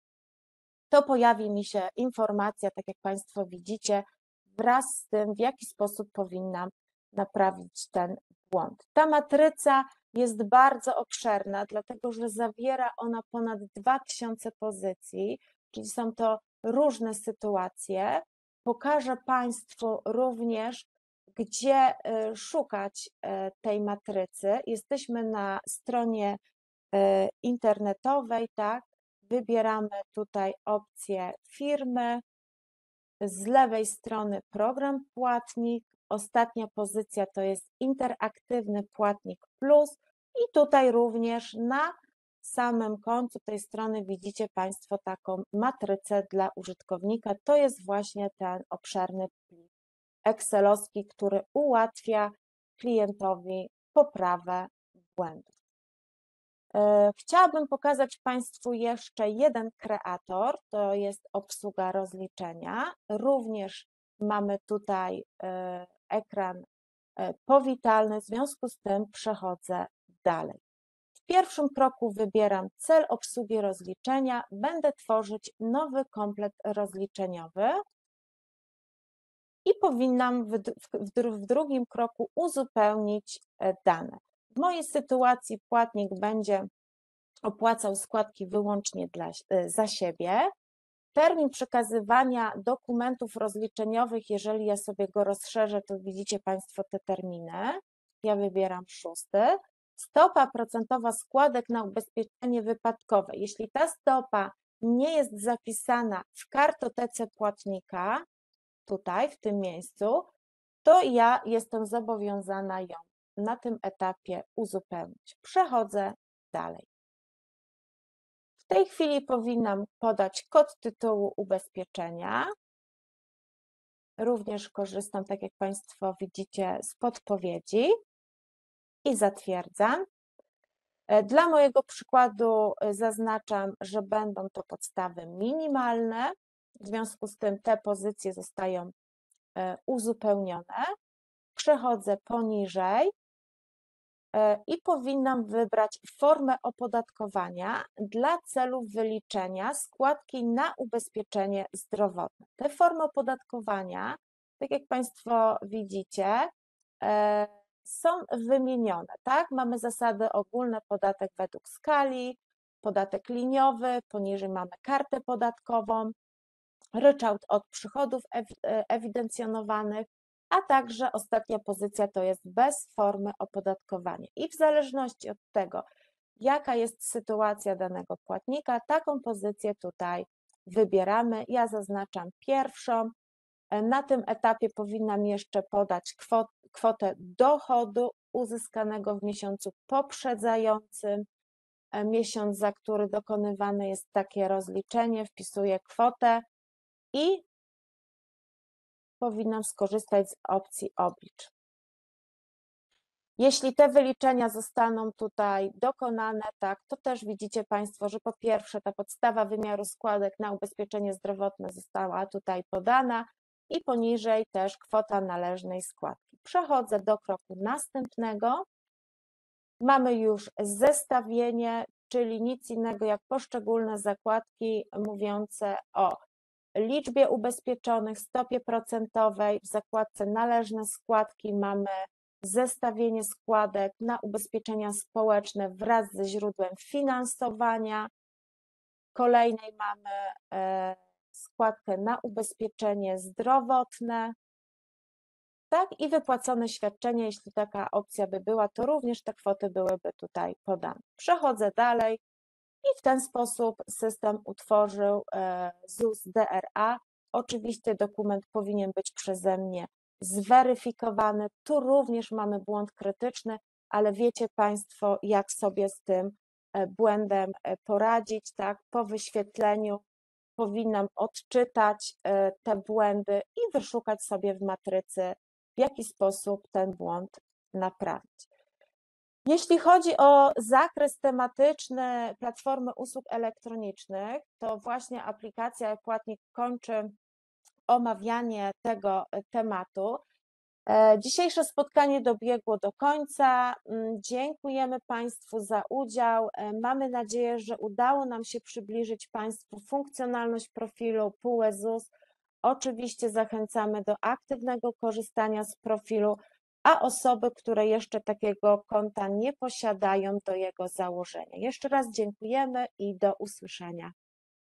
to pojawi mi się informacja, tak jak Państwo widzicie, wraz z tym, w jaki sposób powinnam naprawić ten błąd. Ta matryca jest bardzo obszerna, dlatego że zawiera ona ponad dwa tysiące pozycji, czyli są to różne sytuacje. Pokażę Państwu również, gdzie szukać tej matrycy. Jesteśmy na stronie internetowej, tak? Wybieramy tutaj opcję firmy, z lewej strony program płatnik, ostatnia pozycja to jest interaktywny płatnik plus i tutaj również na samym końcu tej strony widzicie Państwo taką matrycę dla użytkownika. To jest właśnie ten obszerny plik excelowski, który ułatwia klientowi poprawę błędów. Chciałabym pokazać Państwu jeszcze jeden kreator, to jest obsługa rozliczenia. Również mamy tutaj ekran powitalny, w związku z tym przechodzę dalej. W pierwszym kroku wybieram cel obsługi rozliczenia, będę tworzyć nowy komplet rozliczeniowy i powinnam w, w, w drugim kroku uzupełnić dane. W mojej sytuacji płatnik będzie opłacał składki wyłącznie dla, za siebie. Termin przekazywania dokumentów rozliczeniowych, jeżeli ja sobie go rozszerzę, to widzicie Państwo te terminy. Ja wybieram szósty. Stopa procentowa składek na ubezpieczenie wypadkowe. Jeśli ta stopa nie jest zapisana w kartotece płatnika, tutaj w tym miejscu, to ja jestem zobowiązana ją na tym etapie uzupełnić. Przechodzę dalej. W tej chwili powinnam podać kod tytułu ubezpieczenia. Również korzystam, tak jak Państwo widzicie, z podpowiedzi i zatwierdzam. Dla mojego przykładu zaznaczam, że będą to podstawy minimalne, w związku z tym te pozycje zostają uzupełnione. Przechodzę poniżej i powinnam wybrać formę opodatkowania dla celów wyliczenia składki na ubezpieczenie zdrowotne. Te formy opodatkowania, tak jak Państwo widzicie, są wymienione, tak? Mamy zasady ogólne, podatek według skali, podatek liniowy, poniżej mamy kartę podatkową, ryczałt od przychodów ewidencjonowanych, a także ostatnia pozycja to jest bez formy opodatkowania. I w zależności od tego, jaka jest sytuacja danego płatnika, taką pozycję tutaj wybieramy. Ja zaznaczam pierwszą. Na tym etapie powinnam jeszcze podać kwot, kwotę dochodu uzyskanego w miesiącu poprzedzającym miesiąc, za który dokonywane jest takie rozliczenie. Wpisuję kwotę i powinnam skorzystać z opcji oblicz. Jeśli te wyliczenia zostaną tutaj dokonane, tak, to też widzicie Państwo, że po pierwsze ta podstawa wymiaru składek na ubezpieczenie zdrowotne została tutaj podana i poniżej też kwota należnej składki. Przechodzę do kroku następnego. Mamy już zestawienie, czyli nic innego jak poszczególne zakładki mówiące o liczbie ubezpieczonych, stopie procentowej. W zakładce należne składki mamy zestawienie składek na ubezpieczenia społeczne wraz ze źródłem finansowania. Kolejnej mamy składkę na ubezpieczenie zdrowotne. Tak, i wypłacone świadczenie, jeśli taka opcja by była, to również te kwoty byłyby tutaj podane. Przechodzę dalej i w ten sposób system utworzył Z U S D R A. Oczywiście dokument powinien być przeze mnie zweryfikowany. Tu również mamy błąd krytyczny, ale wiecie Państwo, jak sobie z tym błędem poradzić, tak? Po wyświetleniu powinnam odczytać te błędy i wyszukać sobie w matrycy, w jaki sposób ten błąd naprawić. Jeśli chodzi o zakres tematyczny Platformy Usług Elektronicznych, to właśnie aplikacja e-Płatnik kończy omawianie tego tematu. Dzisiejsze spotkanie dobiegło do końca. Dziękujemy Państwu za udział. Mamy nadzieję, że udało nam się przybliżyć Państwu funkcjonalność profilu P U E Z U S. Oczywiście zachęcamy do aktywnego korzystania z profilu, a osoby, które jeszcze takiego konta nie posiadają, do jego założenia. Jeszcze raz dziękujemy i do usłyszenia.